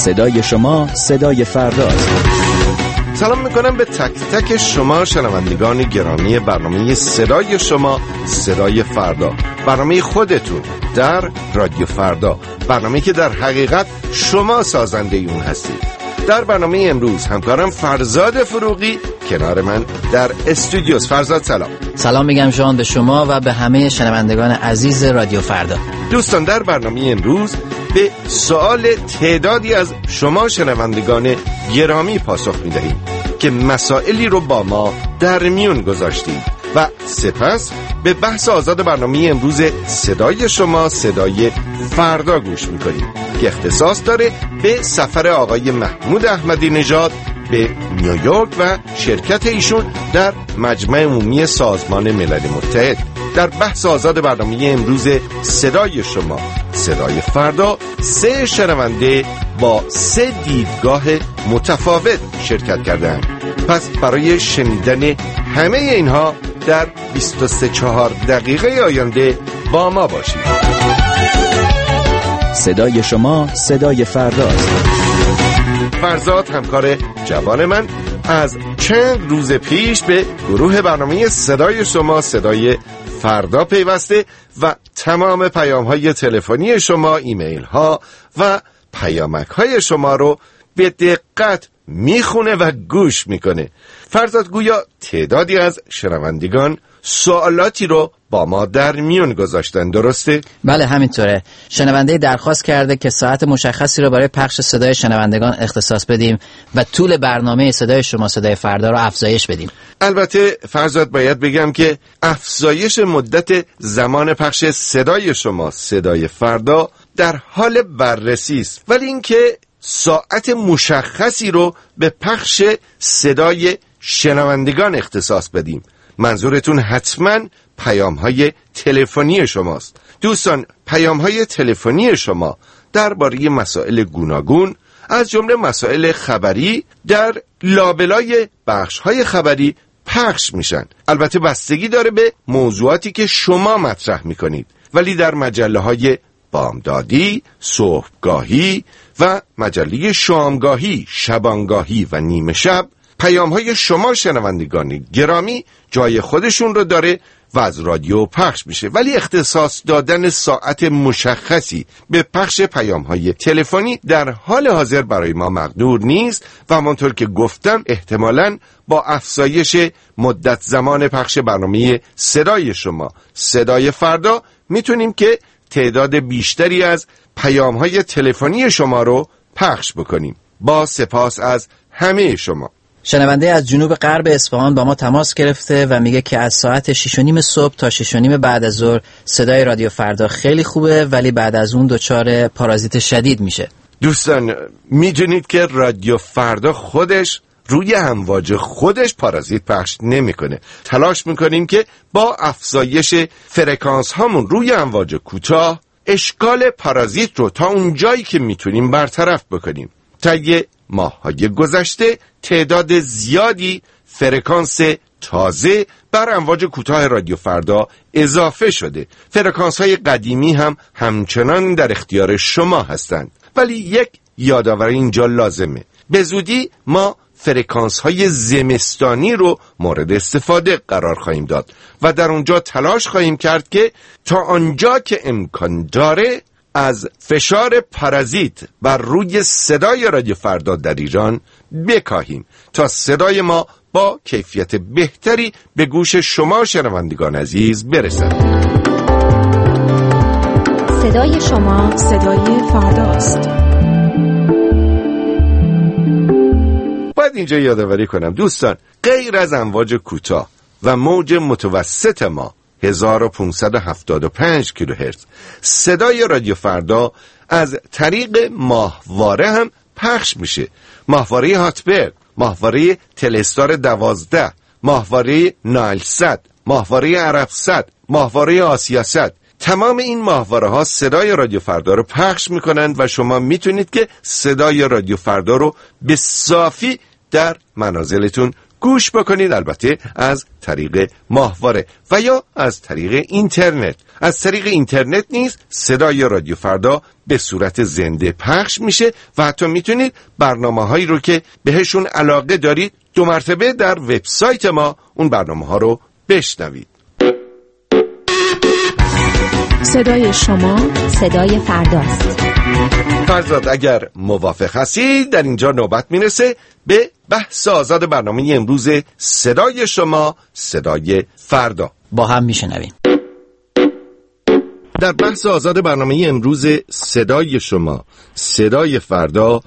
صدای شما صدای فرداست. سلام میکنم به تک تک شما شنوندگان گرامی برنامه صدای شما صدای فردا، برنامه خودتون در رادیو فردا، برنامه که در حقیقت شما سازنده اون هستید. در برنامه امروز همکارم فرزاد فروغی کنار من در استودیوس. فرزاد سلام. سلام میگم جان به شما و به همه شنوندگان عزیز رادیو فردا. دوستان در برنامه امروز به سوال تعدادی از شما شنوندگان گرامی پاسخ میدهیم که مسائلی رو با ما در میون گذاشتیم و سپس به بحث آزاد برنامه امروز صدای شما صدای فردا گوش میکنیم که اختصاص داره به سفر آقای محمود احمدی نژاد به نیویورک و شرکت ایشون در مجمع عمومی سازمان ملل متحد. در بحث آزاد برنامه امروز صدای شما صدای فردا 3 شنونده با 3 دیدگاه متفاوت شرکت کردند. پس برای شنیدن همه اینها در 24 دقیقه آینده با ما باشید. صدای شما صدای فرداست. فرزاد همکار جوان من از چند روز پیش به گروه برنامه صدای شما صدای فردا پیوسته و تمام پیام‌های تلفنی شما، ایمیل‌ها و پیامک‌های شما رو به دقت میخونه و گوش میکنه. فرزاد گویا تعدادی از شنوندگان سوالاتی رو با ما در میون گذاشتن، درسته؟ بله همینطوره. شنونده درخواست کرده که ساعت مشخصی رو برای پخش صدای شنوندگان اختصاص بدیم و طول برنامه صدای شما صدای فردا رو افزایش بدیم. البته فرزاد باید بگم که افزایش مدت زمان پخش صدای شما صدای فردا در حال بررسی است، ولی اینکه ساعت مشخصی رو به پخش صدای شنوندگان اختصاص بدیم، منظورتون حتما پیام‌های تلفنی شماست. دوستان، پیام‌های تلفنی شما درباره مسائل گوناگون از جمله مسائل خبری در لابلای بخش‌های خبری پخش میشن. البته بستگی داره به موضوعاتی که شما مطرح میکنید، ولی در مجله‌های بامدادی، صبحگاهی و مجله شامگاهی، شبانگاهی و نیمه شب پیام‌های شما شنوندگان گرامی جای خودشون رو داره و از رادیو پخش میشه، ولی اختصاص دادن ساعت مشخصی به پخش پیام‌های تلفنی در حال حاضر برای ما مقدور نیست و همونطور که گفتم احتمالاً با افزایش مدت زمان پخش برنامه صدای شما صدای فردا میتونیم که تعداد بیشتری از پیام‌های تلفنی شما رو پخش بکنیم. با سپاس از همه شما. شنونده از جنوب غرب اصفهان با ما تماس گرفته و میگه که از ساعت 6:30 صبح تا 6:30 بعد از ظهر صدای رادیو فردا خیلی خوبه، ولی بعد از اون دچار پارازیت شدید میشه. دوستان میدونید که رادیو فردا خودش روی امواج خودش پارازیت پخش نمیکنه. تلاش میکنیم که با افزایش فرکانس هامون روی امواج کوتاه اشکال پارازیت رو تا اون جایی که میتونیم برطرف بکنیم. طی ماه‌های گذشته تعداد زیادی فرکانس تازه بر امواج کوتاه رادیو فردا اضافه شده. فرکانس‌های قدیمی هم همچنان در اختیار شما هستند، ولی یک یادآوری اینجا لازمه. به زودی ما فرکانس‌های زمستانی رو مورد استفاده قرار خواهیم داد و در اونجا تلاش خواهیم کرد که تا آنجا که امکان داره از فشار پارازیت بر روی صدای رادیو فردا در ایران بکاهیم تا صدای ما با کیفیت بهتری به گوش شما شنوندگان عزیز برسد. صدای شما صدای فرداست. باید اینجا یادآوری کنم دوستان، غیر از امواج کوتاه و موج متوسط ما 1575 کیلوهرتز صدای رادیو فردا از طریق ماهواره هم پخش میشه. ماهواره هاتبرگ، ماهواره تلستار 12، ماهواره نایلسات، ماهواره عربسات، ماهواره آسیاسات. تمام این ماهواره ها صدای رادیو فردا رو پخش میکنند و شما میتونید که صدای رادیو فردا رو به صافی در منازلتون گوش بکنید، البته از طریق ماهواره و یا از طریق اینترنت. از طریق اینترنت نیز صدای رادیو فردا به صورت زنده پخش میشه و حتی میتونید برنامه‌هایی رو که بهشون علاقه دارید 2 مرتبه در وبسایت ما اون برنامه‌ها رو بشنوید. صدای شما صدای فرداست. فرزاد اگر موافق هستید در اینجا نوبت میرسه به بحث آزاد برنامه امروز صدای شما صدای فردا. با هم میشنویم. در بحث آزاد برنامه امروز صدای شما صدای فردا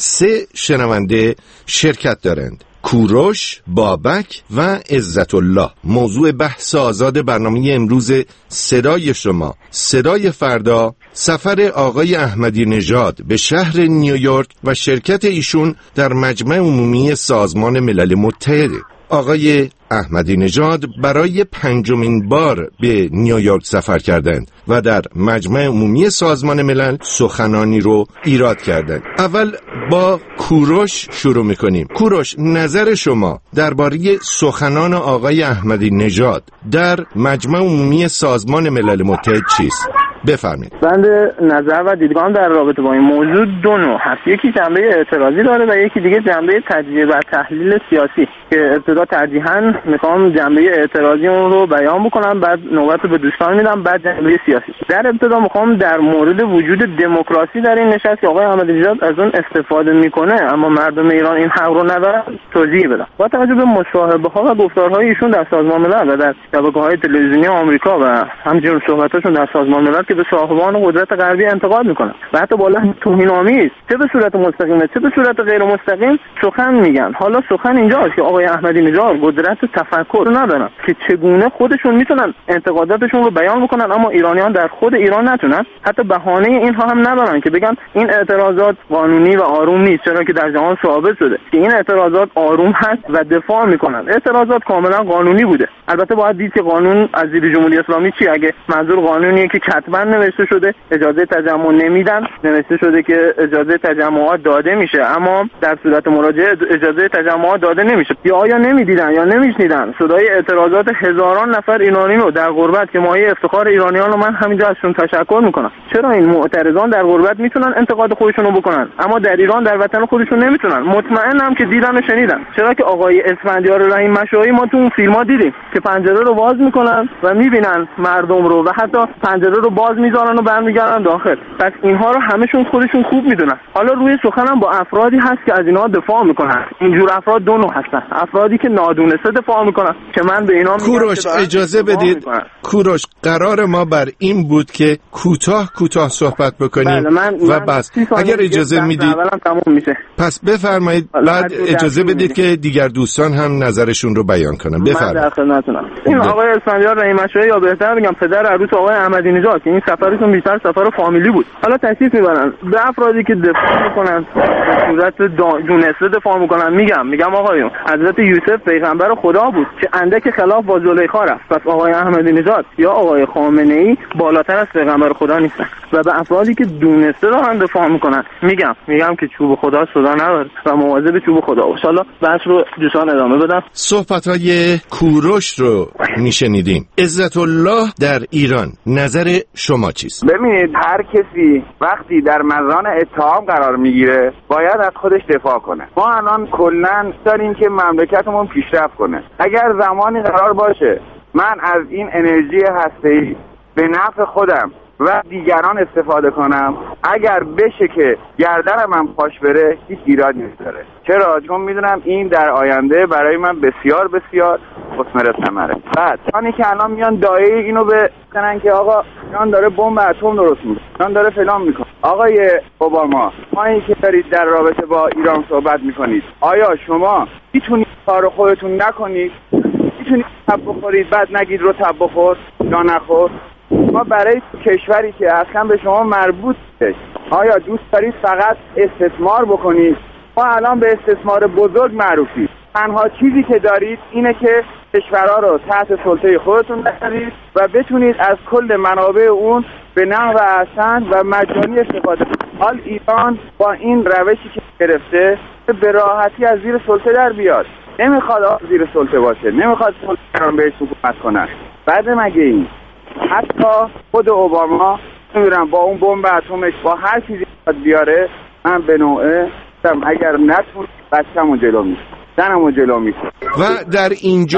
3 شنونده شرکت دارند: کوروش، بابک و عزت الله. موضوع بحث آزاد برنامه امروز صدای شما صدای فردا سفر آقای احمدی نژاد به شهر نیویورک و شرکت ایشون در مجمع عمومی سازمان ملل متحده. آقای احمدی نژاد برای 5مین بار به نیویورک سفر کردند و در مجمع عمومی سازمان ملل سخنانی رو ایراد کردند. اول با کوروش شروع میکنیم. کوروش، نظر شما درباره سخنان آقای احمدی نژاد در مجمع عمومی سازمان ملل متحد چیست؟ بفرمایید. بنده نظر و دیدگان در رابطه با این موضوع 2 نوع هست. یکی جنبه اعتراضی داره و یکی دیگه جنبه تجزیه و تحلیل سیاسی که ابتدا ترجیحاً میخوام جنبه اعتراضی اون رو بیان بکنم، بعد نوبت به دوستان میدم، بعد جنبه سیاسی. در ابتدا میخوام در مورد وجود دموکراسی در این نشست که آقای احمدی نژاد از اون استفاده میکنه اما مردم ایران این حق رو ندارن توضیح بدم. با توجه به مصاحبه‌ها و گفتارهای ایشون در سازمان ملل و در شبکه‌های تلویزیونی آمریکا و همچنین صحبتاشون در سازمان ملل که به صاحبان قدرت غربی انتقاد میکنن و حتی بالا توهین‌آمیز چه به صورت مستقیم چه به صورت غیر مستقیم سخن میگن. حالا سخن اینجاست که آقای احمدی نژاد قدرت تفکر ندارن که چگونه خودشون میتونن انتقاداتشون رو بیان بکنن اما ایرانیان در خود ایران نتونن. حتی بهانه اینها هم ندارن که بگن این اعتراضات قانونی و آروم نیست، چرا که در جهان ثابت شده که این اعتراضات آروم هست و دفاع میکنن. اعتراضات کاملا قانونی بوده. البته باید دید که قانون از دید جمهوری اسلامی چی؟ اگه منظور قانونیه که کتبا نوشته شده اجازه تجمع نمیدن، نوشته شده که اجازه تجمعات داده میشه اما در صورت مراجعه اجازه تجمعات داده نمیشه، یا آیا نمیدیدن یا نمیشنیدن صدای اعتراضات هزاران نفر ایرانی رو در غربت که مایه افتخار ایرانیان رو من همینجا ازشون تشکر میکنم. چرا این معترضان در غربت میتونن انتقاد خودشون رو بکنن اما در ایران در وطن خودشون نمیتونن؟ مطمئنم که دیدن و شنیدن، چرا که آقای اسفندیار رحیم مشایی ما تو اون فیلم‌ها دیدیم که پنجره رو باز میکنن و میبینن مردم رو و حتی پنجره رو باز میذارن و برمیگردن داخل. پس اینها رو همشون خودشون خوب میدونن. حالا روی سخنم با افرادی هست که از اینا دفاع میکنن. اینجور افراد 2 نوع هستن: افرادی که نادونسته دفاع میکنن که من به اینا میگم کوروش اجازه بدید. کوروش، قرار ما بر این بود که کوتاه صحبت بکنیم. بله و بس اگر اجازه میدید اولم تموم میشه. پس بفرمایید، بعد اجازه بدید که دیگر دوستان هم نظرشون رو بیان کنن. بفرمایید. من در خدمتتونم. این آقای اسفندیار رحیم مشایی یا بهتر بگم پدر عروس آقای احمدی نژاد که این سفرشون بیشتر سفر فامیلی بود، حالا تشریف میبرن به افرادی که دفاع میکنن به صورت دونسته دفاع میکنن. میگم آقایون حضرت یوسف پیغمبر خدا بود که اندک خلاف با زلیخا رفت. پس آقای احمدی نژاد یا آقای خامنه ای بالاتر از پیغمبر خدا نیستن. و به افرادی که دونسته دارن دفاع میکنن میگم که چوب خدا صدا نداره و مواظب چوب خدا باش. حالا بحث رو دوستان ادامه بدن. صحبت‌های کوروش رو میشنیدیم. عزت الله، در ایران نظر شما چیست؟ ببینید، هر کسی وقتی در مزان اتهام قرار میگیره باید از خودش دفاع کنه. ما الان کلا داریم که مملکتمون پیشرفت کنه. اگر زمانی قرار باشه من از این انرژی هسته‌ای به نفع خودم و دیگران استفاده کنم، اگر بشه که گردن من پاش بره هیچ ایرادی نداره. چرا؟ چون میدونم این در آینده برای من بسیار بسیار مثمر ثمره. بعد آنی که الان میان دایه اینو بکنن که آقا ایران داره بمب اتم درست میکنه، ایران داره فلان میکنه. آقای اوباما، ما این که دارید در رابطه با ایران صحبت میکنید، آیا شما میتونید کار خودتون نکنید؟ میتونید تب بخورید بعد نگید رو تب بخور یا نخور؟ ما برای کشوری که اصلا به شما مربوط نیست، آیا دوست دارید فقط استثمار بکنید؟ ما الان به استثمار بزرگ معروفید. تنها چیزی که دارید اینه که کشورها رو تحت سلطه خودتون بذارید و بتونید از کل منابع اون به نحو احسن و مجانی استفاده کنید. حال ایران با این روشی که گرفته به راحتی از زیر سلطه در بیاد. نمیخواد زیر سلطه باشه، نمیخواد سلطه‌گران بهش حکومت کنن. بعد مگه این حتی خود اوباما نمیدونم با اون بمب اتمش با هر چیزی بیاره، من به نوعه اگر نتون بچه‌مو جلو می‌کنم، زنمو جلو می‌کنم. و در اینجا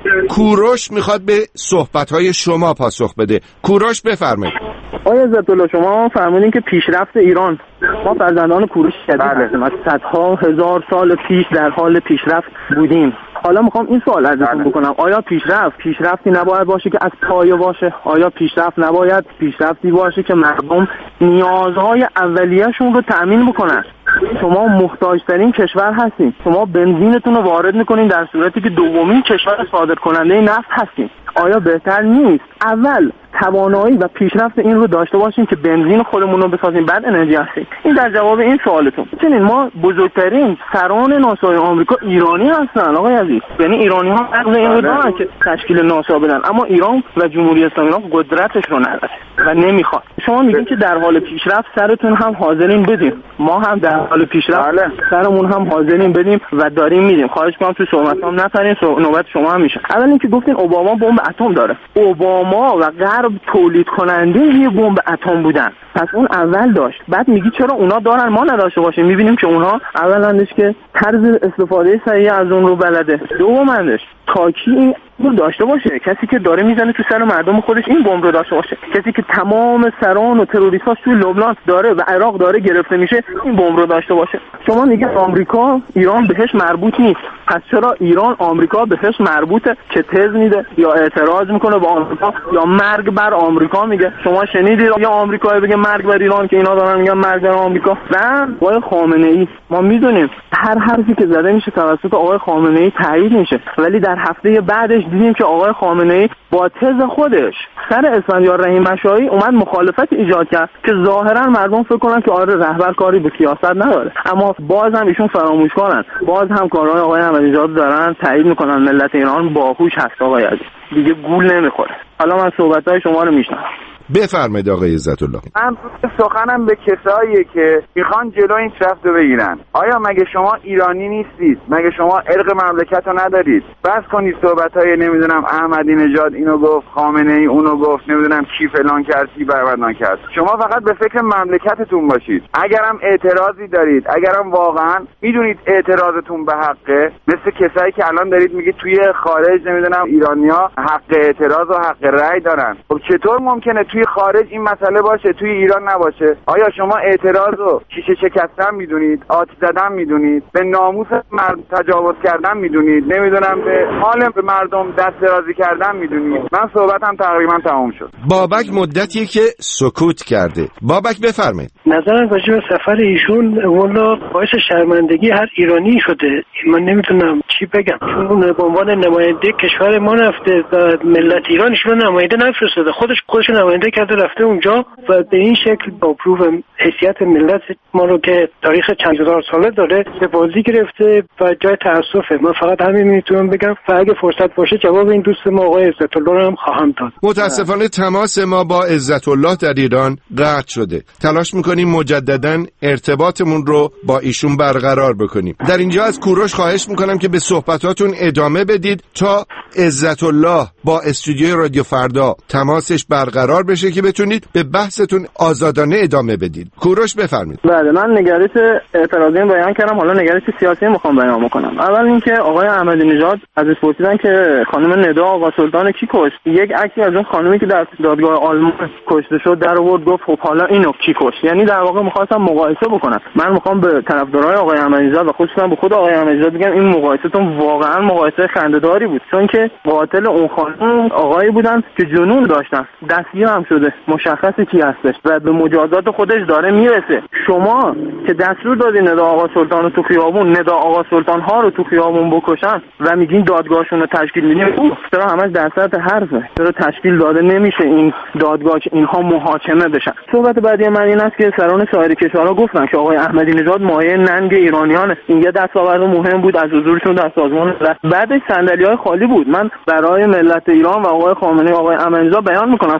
کوروش میخواد به صحبت‌های شما پاسخ بده. کوروش بفرمایید. آقای عزت الله، شما فرمودین که پیشرفت ایران، ما فرزندان کوروش شدید هستیم، از صدها هزار سال پیش در حال پیشرفت بودیم. حالا میخوام این سوال ازتون بکنم، آیا پیشرفتی نباید باشه که از پایه باشه؟ آیا پیشرفت نباید پیشرفتی باشه که مردم نیازهای اولیه‌شون رو تأمین بکنن؟ شما محتاج‌ترین کشور هستین، شما بنزینتون رو وارد میکنین در صورتی که دومین کشور صادر کننده نفت هستین. آیا بهتر نیست اول توانایی و پیشرفت این رو داشته باشیم که بنزین خودمون رو بسازیم بعد انرژی هستیم؟ این در جواب این سوالتون. چنین ما بزرگترین سران ناسای آمریکا ایرانی هستن آقای عزیز، یعنی ایرانی‌ها عقل این رو دارن که تشکیل ناسا بدن، اما ایران و جمهوری اسلامی ایران قدرتش رو نداره و نمیخواد. شما میگین که در حال پیشرفت سرتون هم حاضرین بدیم، ما هم در حال پیشرفت سرمون هم حاضرین بدیم و داریم میدیم. خواهش می‌کنم تو صحبتام نپرین، نوبت شما هم میشه. اول اینکه گفتین اوباما بمب اتم داره، اوباما و غرب تولید کننده یه بمب اتم بودن، پس اون اول داشت. بعد میگی چرا اونا دارن ما نداشته باشیم؟ میبینیم که اونا اولندش که طرز استفاده صحیح از اون رو بلده، دومندش تاکی این رو داشته باشه، کسی که داره میزنه تو سر مردم خودش این بمب رو داشته باشه، کسی که تمام سران و تروریستاش توی لبنان داره و عراق داره گرفته میشه این بمب رو داشته باشه. شما میگه آمریکا ایران بهش مربوط نیست، پس چرا ایران آمریکا بهش مربوطه که تز میده یا اعتراض میکنه با آمریکا یا مرگ بر آمریکا میگه؟ شما شنیدید یا آمریکایی بگه مرگ بر ایران که اینا دارن میگن مرگ بر آمریکا؟ و آقای خامنه ای ما میدونیم هر حرفی که زده میشه توسط آقای خامنه ای تایید میشه، ولی در هفته بعدش دیدیم که آقای خامنه ای با تز خودش سر اسفندیار رحیم مشایی اومد مخالفت ایجاد کرد که ظاهرا مردم فکر کنن که آره رهبر کاری به سیاست نداره، اما باز هم ایشون فراموش کنن، باز هم کارهای آقای احمدی‌نژاد دارن تایید میکنن ملت ایران باهوش هست آقای عزیز، دیگه گول نمیخوره. حالا من صحبت‌های شما رو میشنوم. بفرمایید آقای عزت الله. من سخنم به کساییه که میخوان جلو این پیشرفت رو بگیرن. آیا مگه شما ایرانی نیستید؟ مگه شما ارق مملکت رو ندارید؟ بس کنید صحبت‌های نمیدونم احمدی نژاد اینو گفت، خامنه ای اونو گفت، نمیدونم کی فلان کرد کی بربندان کرد. شما فقط به فکر مملکتتون باشید. اگرم اعتراضی دارید، اگرم واقعا میدونید اعتراضتون به حقه، مثل کسایی که الان دارید میگید توی خارج نمیدونم ایرانیا حق اعتراض و حق رأی دارن، خب چطور ممکنه توی خارج این مسئله باشه توی ایران نباشه؟ آیا شما اعتراض رو شیشه شکستن میدونید، آتش زدن میدونید، به ناموس مردم تجاوز کردن میدونید، نمیدونم به حال به مردم دست درازی کردن میدونید؟ من صحبتم تقریبا تمام شد. بابک مدتیه که سکوت کرده. بابک بفرمایید. نظرم راجع به سفر ایشون والا باعث شرمندگی هر ایرانی شده. من نمیتونم چی بگم، چون به عنوان نماینده کشور ما رفته و ملت ایران ایشون نماینده نفرستاده، خودش نماینده کرده رفته اونجا و به این شکل با پروف حیثیت ملت ما رو که تاریخ چند هزار ساله داره به بازی گرفته و جای تأسفه. من فقط همین میتونم بگم و اگه فرصت باشه جواب این دوست ما آقای عزت الله رو هم خواهم داد. متاسفانه تماس ما با عزت الله در ایران قطع شده. تلاش میکنیم مجددا ارتباطمون رو با ایشون برقرار بکنیم. در اینجا از کوروش خواهش میکنم که به صحبتاتون ادامه بدید تا عزت الله با استودیوی رادیو فردا تماسش برقرار بشه که بتونید به بحثتون آزادانه ادامه بدید. کوروش بفرمایید. بله، من نگرش اعتراضی بیان کردم، حالا نگرش سیاسی میخوام بیان بکنم. اول اینکه آقای احمدی نژاد ازش پرسیدن که خانم ندا آقا سلطان کی کشت، یک عکسی از اون خانمی که در دادگاه آلمان کشته شد در آورد، گفت خب حالا اینو کی کشت. یعنی در واقع می‌خواستم مقایسه بکنم. من میخوام به طرفدارای آقای احمدی نژاد و خصوصا به خود آقای احمدی نژاد بگم این مقایسهتون واقعا مقایسه خنده‌داری بود، چون که قاتل اون خانم آقایی بودن که جنون داشتن، دستگیر هم شده، مشخصه کی هستش و به مجازات خودش داره میرسه. شما که دستور دادین ندا آقا سلطان رو تو خیابون، ندا آقا سلطان ها رو تو خیابون بکشن و میگین دادگاهشون رو تشکیل میدیم، چرا همش در سطح حرفه؟ چرا تشکیل داده نمیشه این دادگاه که اینها محاکمه بشن؟ صحبت بعدی من این است که سران سایر کشورها گفتن که آقای احمدی نژاد مایه ننگ ایرانیانه. این یه دستاورد مهم بود از حضورشون در سازمان ملل. بعدش صندلی‌های خالی بود. من برای ملت ایران و آقای خامنه‌ای آقای احمدی نژاد بیان میکنم صندلی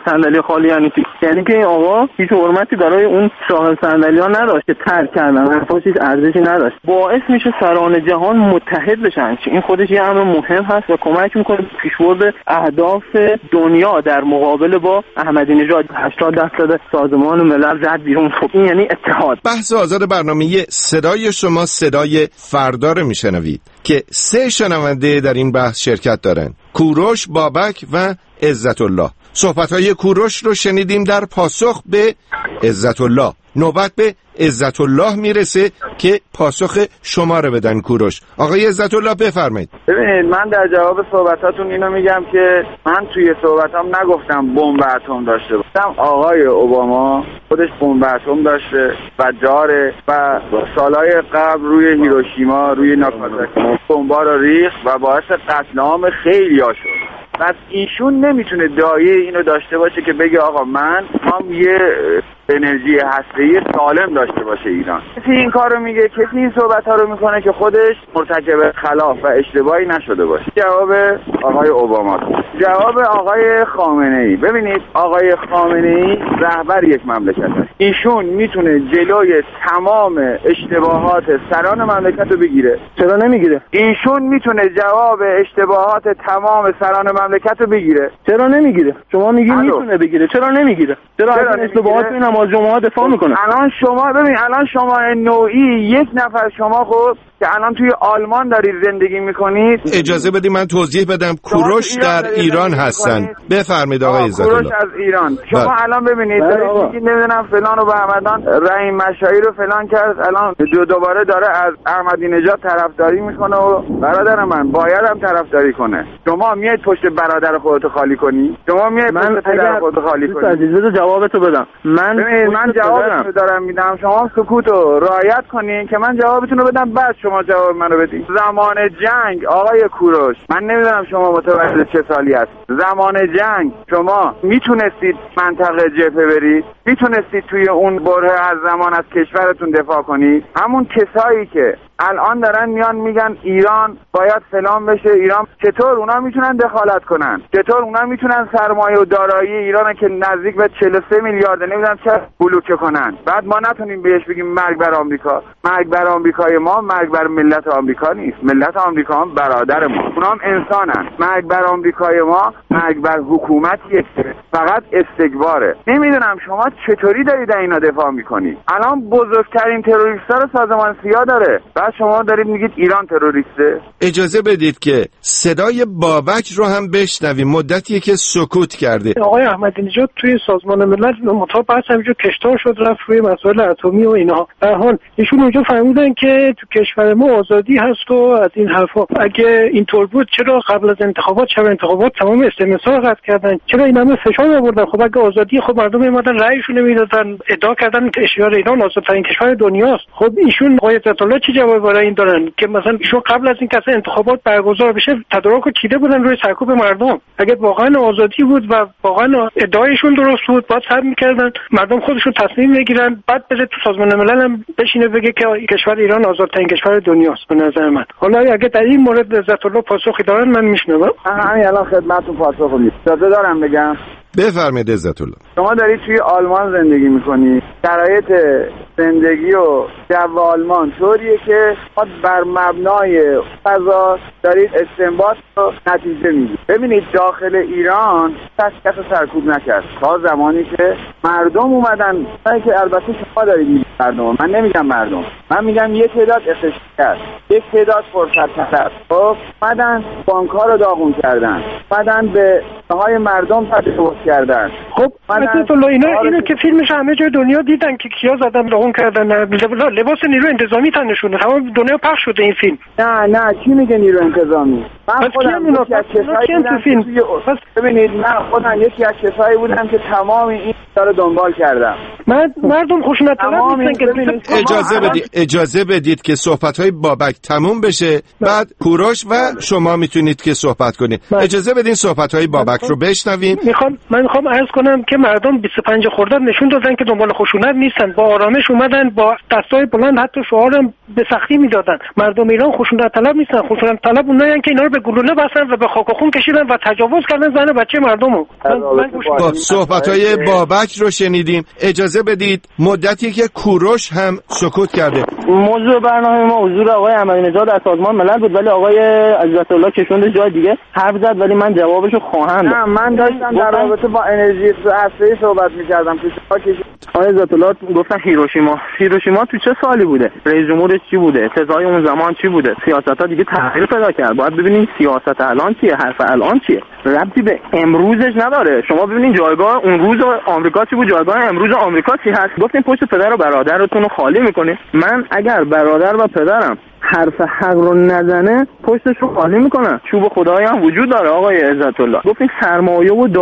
خالی یعنی که این آقا هیچ حرمتی برای اون صاحب صندلی‌ها نداشت که ترک کردن، حرفاش هیچ ارزشی نداشت. باعث میشه سران جهان متحد بشن. این خودش یه امر مهم هست و کمک میکنه پیشبرد اهداف دنیا در مقابل با احمدی نژاد. 80% سازمان ملل زد بیرون. خب این یعنی اتحاد. بحث آزاد برنامه صدای شما صدای فردا رو میشنوید که 3 شنونده در این بحث شرکت دارن: کوروش، بابک و عزت الله. صحبت‌های کوروش رو شنیدیم در پاسخ به عزت الله. نوبت به عزت الله میرسه که پاسخ شما رو بدن. کوروش. آقای عزت الله بفرمایید. ببینید من در جواب صحبتاتون اینو میگم که من توی صحبتام نگفتم بمب اتم داشته باشم. آقای اوباما خودش بمب اتم داشته و داره و سالهای قبل روی هیروشیما، روی ناگازاکی بمبا رو ریخت و باعث قتل عام خیلی‌ها شد. پس ایشون نمیتونه دایه اینو داشته باشه که بگه آقا من هم یه انرژی هسته‌ای سالم داشته باشه ایران. کسی این کارو میگه، کسی این صحبت‌ها رو میکنه که خودش مرتکب خلاف و اشتباهی نشده باشه. جواب آقای اوباما. جواب آقای خامنه‌ای. ببینید آقای خامنه‌ای رهبر یک مملکت است. ایشون میتونه جلوی تمام اشتباهات سران مملکت رو بگیره. چرا نمیگیره؟ ایشون میتونه جواب اشتباهات تمام سران مملکت رو بگیره. چرا نمیگیره؟ شما میگی میتونه بگیره، چرا نمیگیره؟ چرا از اشتباهات این نماز جمعه دفاع میکنه؟ الان شما ببین، الان شما نوعی یک نفر شما خب که الان توی آلمان دارید زندگی میکنید. اجازه بدید من توضیح بدم. کوروش در ایران هستن. بفرمایید آقای عزت الله. کوروش از ایران. شما الان ببینید دارید نمیدونم فلان و بهمدان رحیم مشایی رو فلان کرد، الان دوباره داره از احمدی نژاد طرفداری میکنه و برادر من باید هم طرفداری کنه. شما میایید پشت برادر خودتو خالی کنی؟ شما میایید پشت پدر خودتو خالی کنی؟ عزیزه جوابتو بدم. من جوابتو دارم میدم، شما سکوتو رعایت کنین که من جوابتون رو بدم، بعد شما جواب منو بدین. زمان جنگ آقای کوروش، من نمیدونم شما متولد چه سالی هست. زمان جنگ شما میتونستید منطقه جبهه برید؟ میتونستید توی اون بره از زمان از کشورتون دفاع کنید؟ همون کسایی که الان دارن میان میگن ایران باید فلان بشه، ایران چطور اونا میتونن دخالت کنن؟ چطور اونا میتونن سرمایه و دارایی ایران که نزدیک به 43 میلیارد نمیدونم چه بلوکه کنن؟ بعد ما نتونیم بهش بگیم مرگ بر آمریکا. مرگ بر آمریکای ما مرگ بر ملت آمریکا نیست. ملت آمریکا هم برادر ما، اونا هم انسانن. مرگ بر آمریکای ما مرگ بر حکومتیه که فقط استکباره. نمیدونم شما چطوری دارید اینا دفاع میکنید؟ الان بزرگترین تروریست‌ها رو سازمان سیا داره، بعد شما دارید میگید ایران تروریسته. اجازه بدید که صدای بابک رو هم بشنویم. مدتیه که سکوت کرده. آقای احمدی نژاد توی سازمان ملل مطابق همینجور کشتار شد، رفت روی مسائل اتمی و اینها. در حال ایشون اونجا فهمیدن که تو کشور ما آزادی هست و از این حرفا. اگه اینطور بود چرا قبل از انتخابات شب انتخابات تمام استمسا رو قطع کردن؟ چرا این همه فشار آوردن؟ خب اگه آزادی، خب مردم میومدن رأیشون رو میدادن، ادعا کردن که کشور ایران آزادترین کشور دنیاست. خب ایشون آقای عزت الله چه جواب برای این دارن که مثلا ایشون قبل از این که انتخابات برگزار بشه تدارک رو چیده بودن روی سرکوب مردم؟ اگه واقعا آزادی بود و واقعا ادعایشون درست بود باید صبر می‌کردن مردم خودشون تصمیم بگیرن، بعد بره تو سازمان ملل هم بشینه بگه که کشور ایران آزادترین کشور دنیاست. به نظر من حالا اگه در این مورد عزت الله پاسخی دارن من میشنوم. همین الان خدمتتون پاسخ میدم. اجازه دارم بگم؟ بفرمایید عزت الله. شما دارید توی آلمان زندگی میکنید. شرایط زندگی و جو آلمان طوریه که بر مبنای فضا دارید استنباط و نتیجه میگیرید. ببینید داخل ایران کس سرکوب نکرد تا زمانی که مردم اومدن. که البته شما دارید میگید مردم، من نمیگم مردم، من میگم یک تعداد اخشار، یک تعداد فرصت طلب اومدن بانک‌ها رو داغون کردن، اومدن به های مردم تجاوز کردن. خب عزت الله اینو که فیلمش همه جای دنیا دیدن که کیا زدن داغون کردن، لباس نیرو انتظامی تنشونه، تمام دنیا پخش شده این فیلم. نه کی میگه نیرو انتظامی؟ من خودم یکی از کسایی بودم. ببینید من خودم یکی از کسایی بودم که تمام این رو دنبال کردم. مردم خشونت طلب نیستن که اجازه بدید که صحبت‌های صحبت‌های بابک تموم بشه، بعد کوروش و شما میتونید که صحبت کنید. اجازه بدین صحبت‌های بابک رو بشنویم. من میخوام عرض کنم که مردم 25 خرداد نشون دادن که دنبال خشونت نیستن، با آرامش اومدن، با دستای بلند حتی شعارم به سختی میدادن. مردم ایران خشونت طلب نیستن. خشونت طلب اونایین که اینا رو به گلوله بستن و به خاک و خون کشیدن و تجاوز کردن زن و بچه مردمو. صحبت‌های بابک رو شنیدیم. اجازه بدید مدتی که کوروش هم سکوت کرده. موضوع برنامه ما حضور آقای احمدی نژاد در سازمان ملل بود، ولی آقای عزت الله کشوند جای دیگه حرف زد، ولی من جوابشو خواهم داد. من داشتم در رابطه با انرژی هسته‌ای صحبت می‌کردم. آقای عزت الله گفتن هیروشیما تو چه سالی بوده؟ رئیس جمهورش چی بوده؟ سزای اون زمان چی بوده؟ سیاست‌ها دیگه تغییر پیدا کرد. باید ببینید سیاست الان چیه، حرف الان چیه. ربطی به امروزش نداره. شما ببینید جایگاه اون روز آمریکا چی بود، جایگاه امروز آمریکا چی هست. گفتین پشت پدر و برادرتون رو خالی می‌کنید. من اگر برادر و پدرم حرف حق رو نزنه پشتش رو خالی میکنن. چوب خدایی هم وجود داره آقای عزت الله. گفتین سرمایه و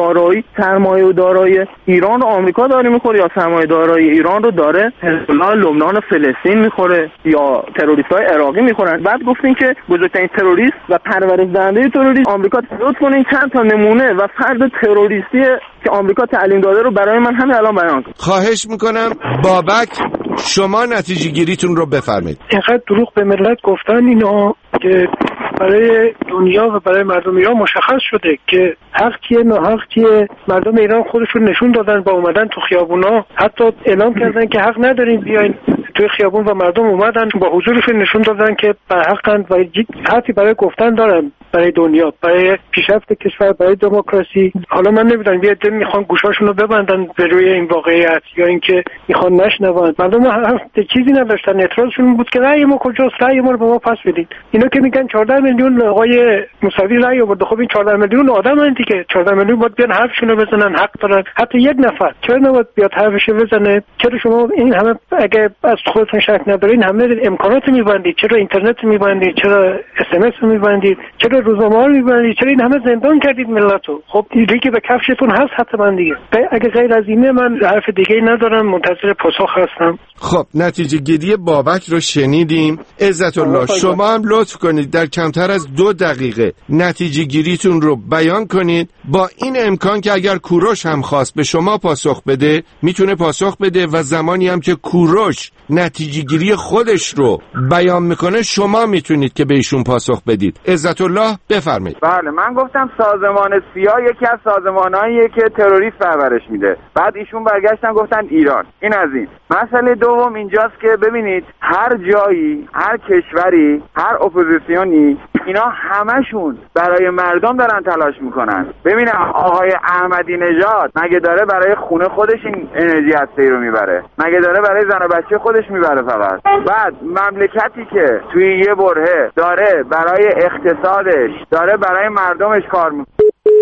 دارایی ایران رو آمریکا داره میخوره یا سرمایه دارایی ایران رو داره حزب الله لبنان و فلسطین میخوره یا تروریست‌های عراقی میخورن. بعد گفتین که بزرگترین تروریست و پرورش دهنده تروریست آمریکا. لطف کنین چند تا نمونه و فرد تروریستی که آمریکا تعلیم داده رو برای من همین الان بیان کنید. خواهش میکنم بابک شما نتیجه گیریتون رو بفرمایید. اینقدر دروغ به ملت گفتن اینا که برای دنیا و برای مردم ایران مشخص شده که حق کیه ناحق کیه. مردم ایران خودشون نشون دادن با اومدن تو خیابونا، حتی اعلام کردن که حق ندارین بیاین توی خیابون و مردم اومدن با حضورشون نشون دادن که برحقن و حتی برای گفتن دارن برای دنیا، برای پیشرفت کشور، برای دموکراسی. حالا من نمیدونم یه عده میخوان گوشاشون رو ببندن به روی این واقعیت یا اینکه میخوان نشنون. مردم چیزی نداشتن، اعتراضشون بود که رأی ما کجاست، رأی ما رو به ما پس بدید. اینا که میگن 14 میلیون آقای موسوی رأی آورد. خب این 14 میلیون آدمن دیگه، 14 میلیون باید بیان حرفشون رو بزنن، حق دارن. حتی یک نفر چرا نباید بیاد حرفش رو بزنه؟ چرا شما این همه اگه از خودتون شک ندارین همه امکانات میبندید؟ چرا اینترنت میبندید؟ چرا اس ام اس میبندید؟ چرا روزنامه رو میبندید؟ چرا این همه زندان کردید ملتو؟ خب دیگه که به کفشتون هست حتما دیگه. اگه غیر از اینه من حرف دیگه ندارم، منتظر پاسخ هستم. خب نتیجه گیری بابک رو شنیدیم. عزت الله شما هم لطف کنید در کمتر از 2 دقیقه نتیجه گیریتون رو بیان کنید، با این امکان که اگر کوروش هم خواست به شما پاسخ بده میتونه پاسخ بده و زمانی هم که کوروش نتیجه گیری خودش رو بیان میکنه شما میتونید که به ایشون پاسخ بدید. عزت الله بفرمایید. بله من گفتم سازمان سیا یکی از سازماناییه که تروریست پرورش میده. بعد ایشون برگشتن گفتن ایران. این از این. مسئله دوم اینجاست که ببینید هر جایی، هر کشوری، هر اپوزیسیونی اینا همشون برای مردم دارن تلاش میکنن. ببینم آقای احمدی نژاد مگه داره برای خونه خودش این انرژی هسته‌ای رو میبره؟ مگه داره برای زن و بچه خودش میبره فقط؟ بعد مملکتی که توی یه برهه داره برای اقتصادش، داره برای مردمش کار میکنه.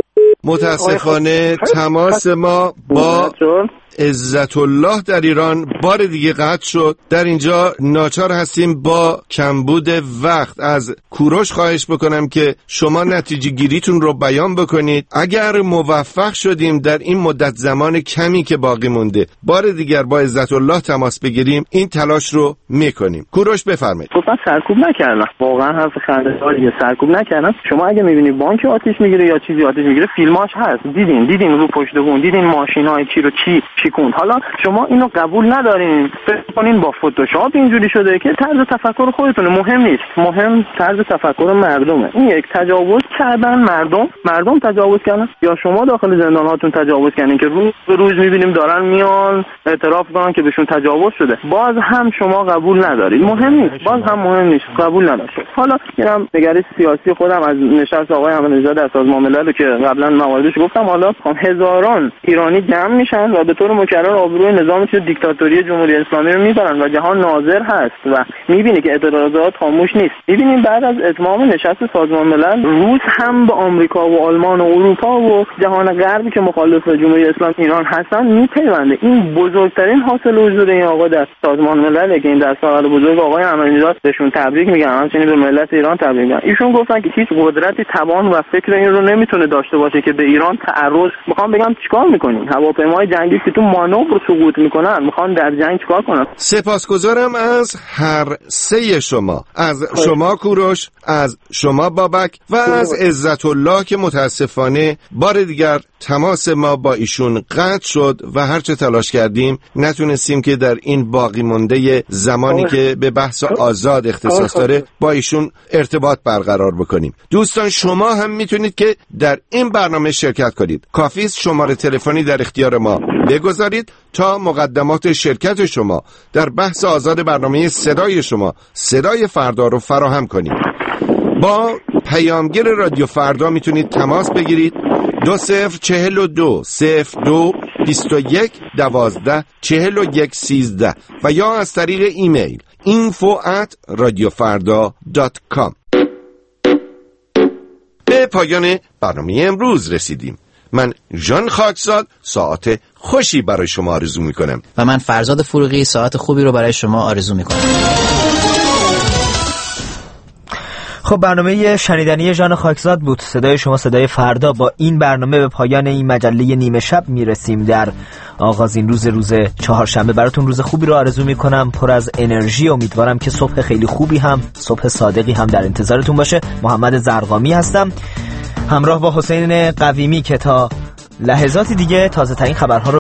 متاسفانه تماس ما با عزت الله در ایران بار دیگه قطع شد. در اینجا ناچار هستیم با کمبود وقت از کوروش خواهش بکنم که شما نتیجه گیریتون رو بیان بکنید. اگر موفق شدیم در این مدت زمان کمی که باقی مونده بار دیگر با عزت الله تماس بگیریم این تلاش رو میکنیم. کوروش بفرمایید. خب من سرکوب نکردم، واقعا حرف خنده‌داریه، سرکوب نکردم. شما اگه میبینید بانک آتش میگیره یا چیزی آتش میگیره فیلماش هست، دیدین رو پشت بون، دیدین ماشینای چی رو چی شیکوند. حالا شما اینو قبول ندارین، فکر کنین با فتوشاپ اینجوری شده که طرز تفکر خودتونه، مهم نیست، مهم طرز تفکر مردمه. این یک تجاوز کردن، مردم تجاوز کردن یا شما داخل زنداناتون تجاوز کردین که روز به روز میبینیم دارن میان اعتراف کنن که بهشون تجاوز شده، باز هم شما قبول ندارید. مهم نیست، باز هم مهم نیست، قبول نداشت. حالا اینم نگرش سیاسی خودم از نشست آقای احمدی نژاد در سازمان ملل که قبلا مواردش گفتم. حالا هزاران ایرانی جمع میشن و به طور مکرر آبروی نظام دیکتاتوری جمهوری اسلامی رو میبرن و جهان ناظر هست و میبینه که اعتراضات خاموش نیست. میبینیم بعد از اتمام نشست سازمان ملل روس هم به آمریکا و آلمان و اروپا و جهان غربی که مخالف جمهوری اسلامی ایران هستن میپیونده. این بزرگترین حاصل حضور این آقا در سازمان ملل که این دستاورد بزرگ آقای احمدی نژاد بهشون تبریک میگن، همچنین به ملت ایران تبریک میگن. ایشون گفتن که هیچ قدرتی توان و فکر این رو نمیتونه داشته باشه که به ایران تعرض. میخوام بگم چیکار میکنین؟ هواپیمای جنگی که تو مانور سقوط میکنن، میخوان در جنگ چیکار کنن؟ سپاسگزارم از هر سه شما، از شما کوروش، از شما بابک و از عزت الله که متاسفانه بار دیگر تماس ما با ایشون قطع شد و هرچه تلاش کردیم نتونستیم که در این باقی مونده زمانی که به بحث آزاد اختصاص داره با ایشون ارتباط برقرار بکنیم. دوستان شما هم میتونید که در این برنامه شرکت کنید. کافی است شماره تلفنی در اختیار ما بگذارید تا مقدمات شرکت شما در بحث آزاد برنامه صدای شما، صدای فردا رو فراهم کنید. با پیامگیر رادیو فردا میتونید تماس بگیرید 2042 02 21 12 41 13 و یا از طریق ایمیل info@radiofarda.com. به پایان برنامه امروز رسیدیم. من ژان خاکزاد ساعت خوشی برای شما آرزو میکنم و من فرزاد فروغی ساعت خوبی رو برای شما آرزو میکنم. خب برنامه شنیدنی ژان خاکزاد بود، صدای شما صدای فردا. با این برنامه به پایان این مجله نیمه شب میرسیم. در آغازین روز چهارشنبه براتون روز خوبی رو آرزو میکنم، پر از انرژی. امیدوارم که صبح خیلی خوبی هم، صبح صادقی هم در انتظارتون باشه. محمد زرقامی هستم همراه با حسین قویمی که تا لحظاتی دیگه تازه ترین خبرها رو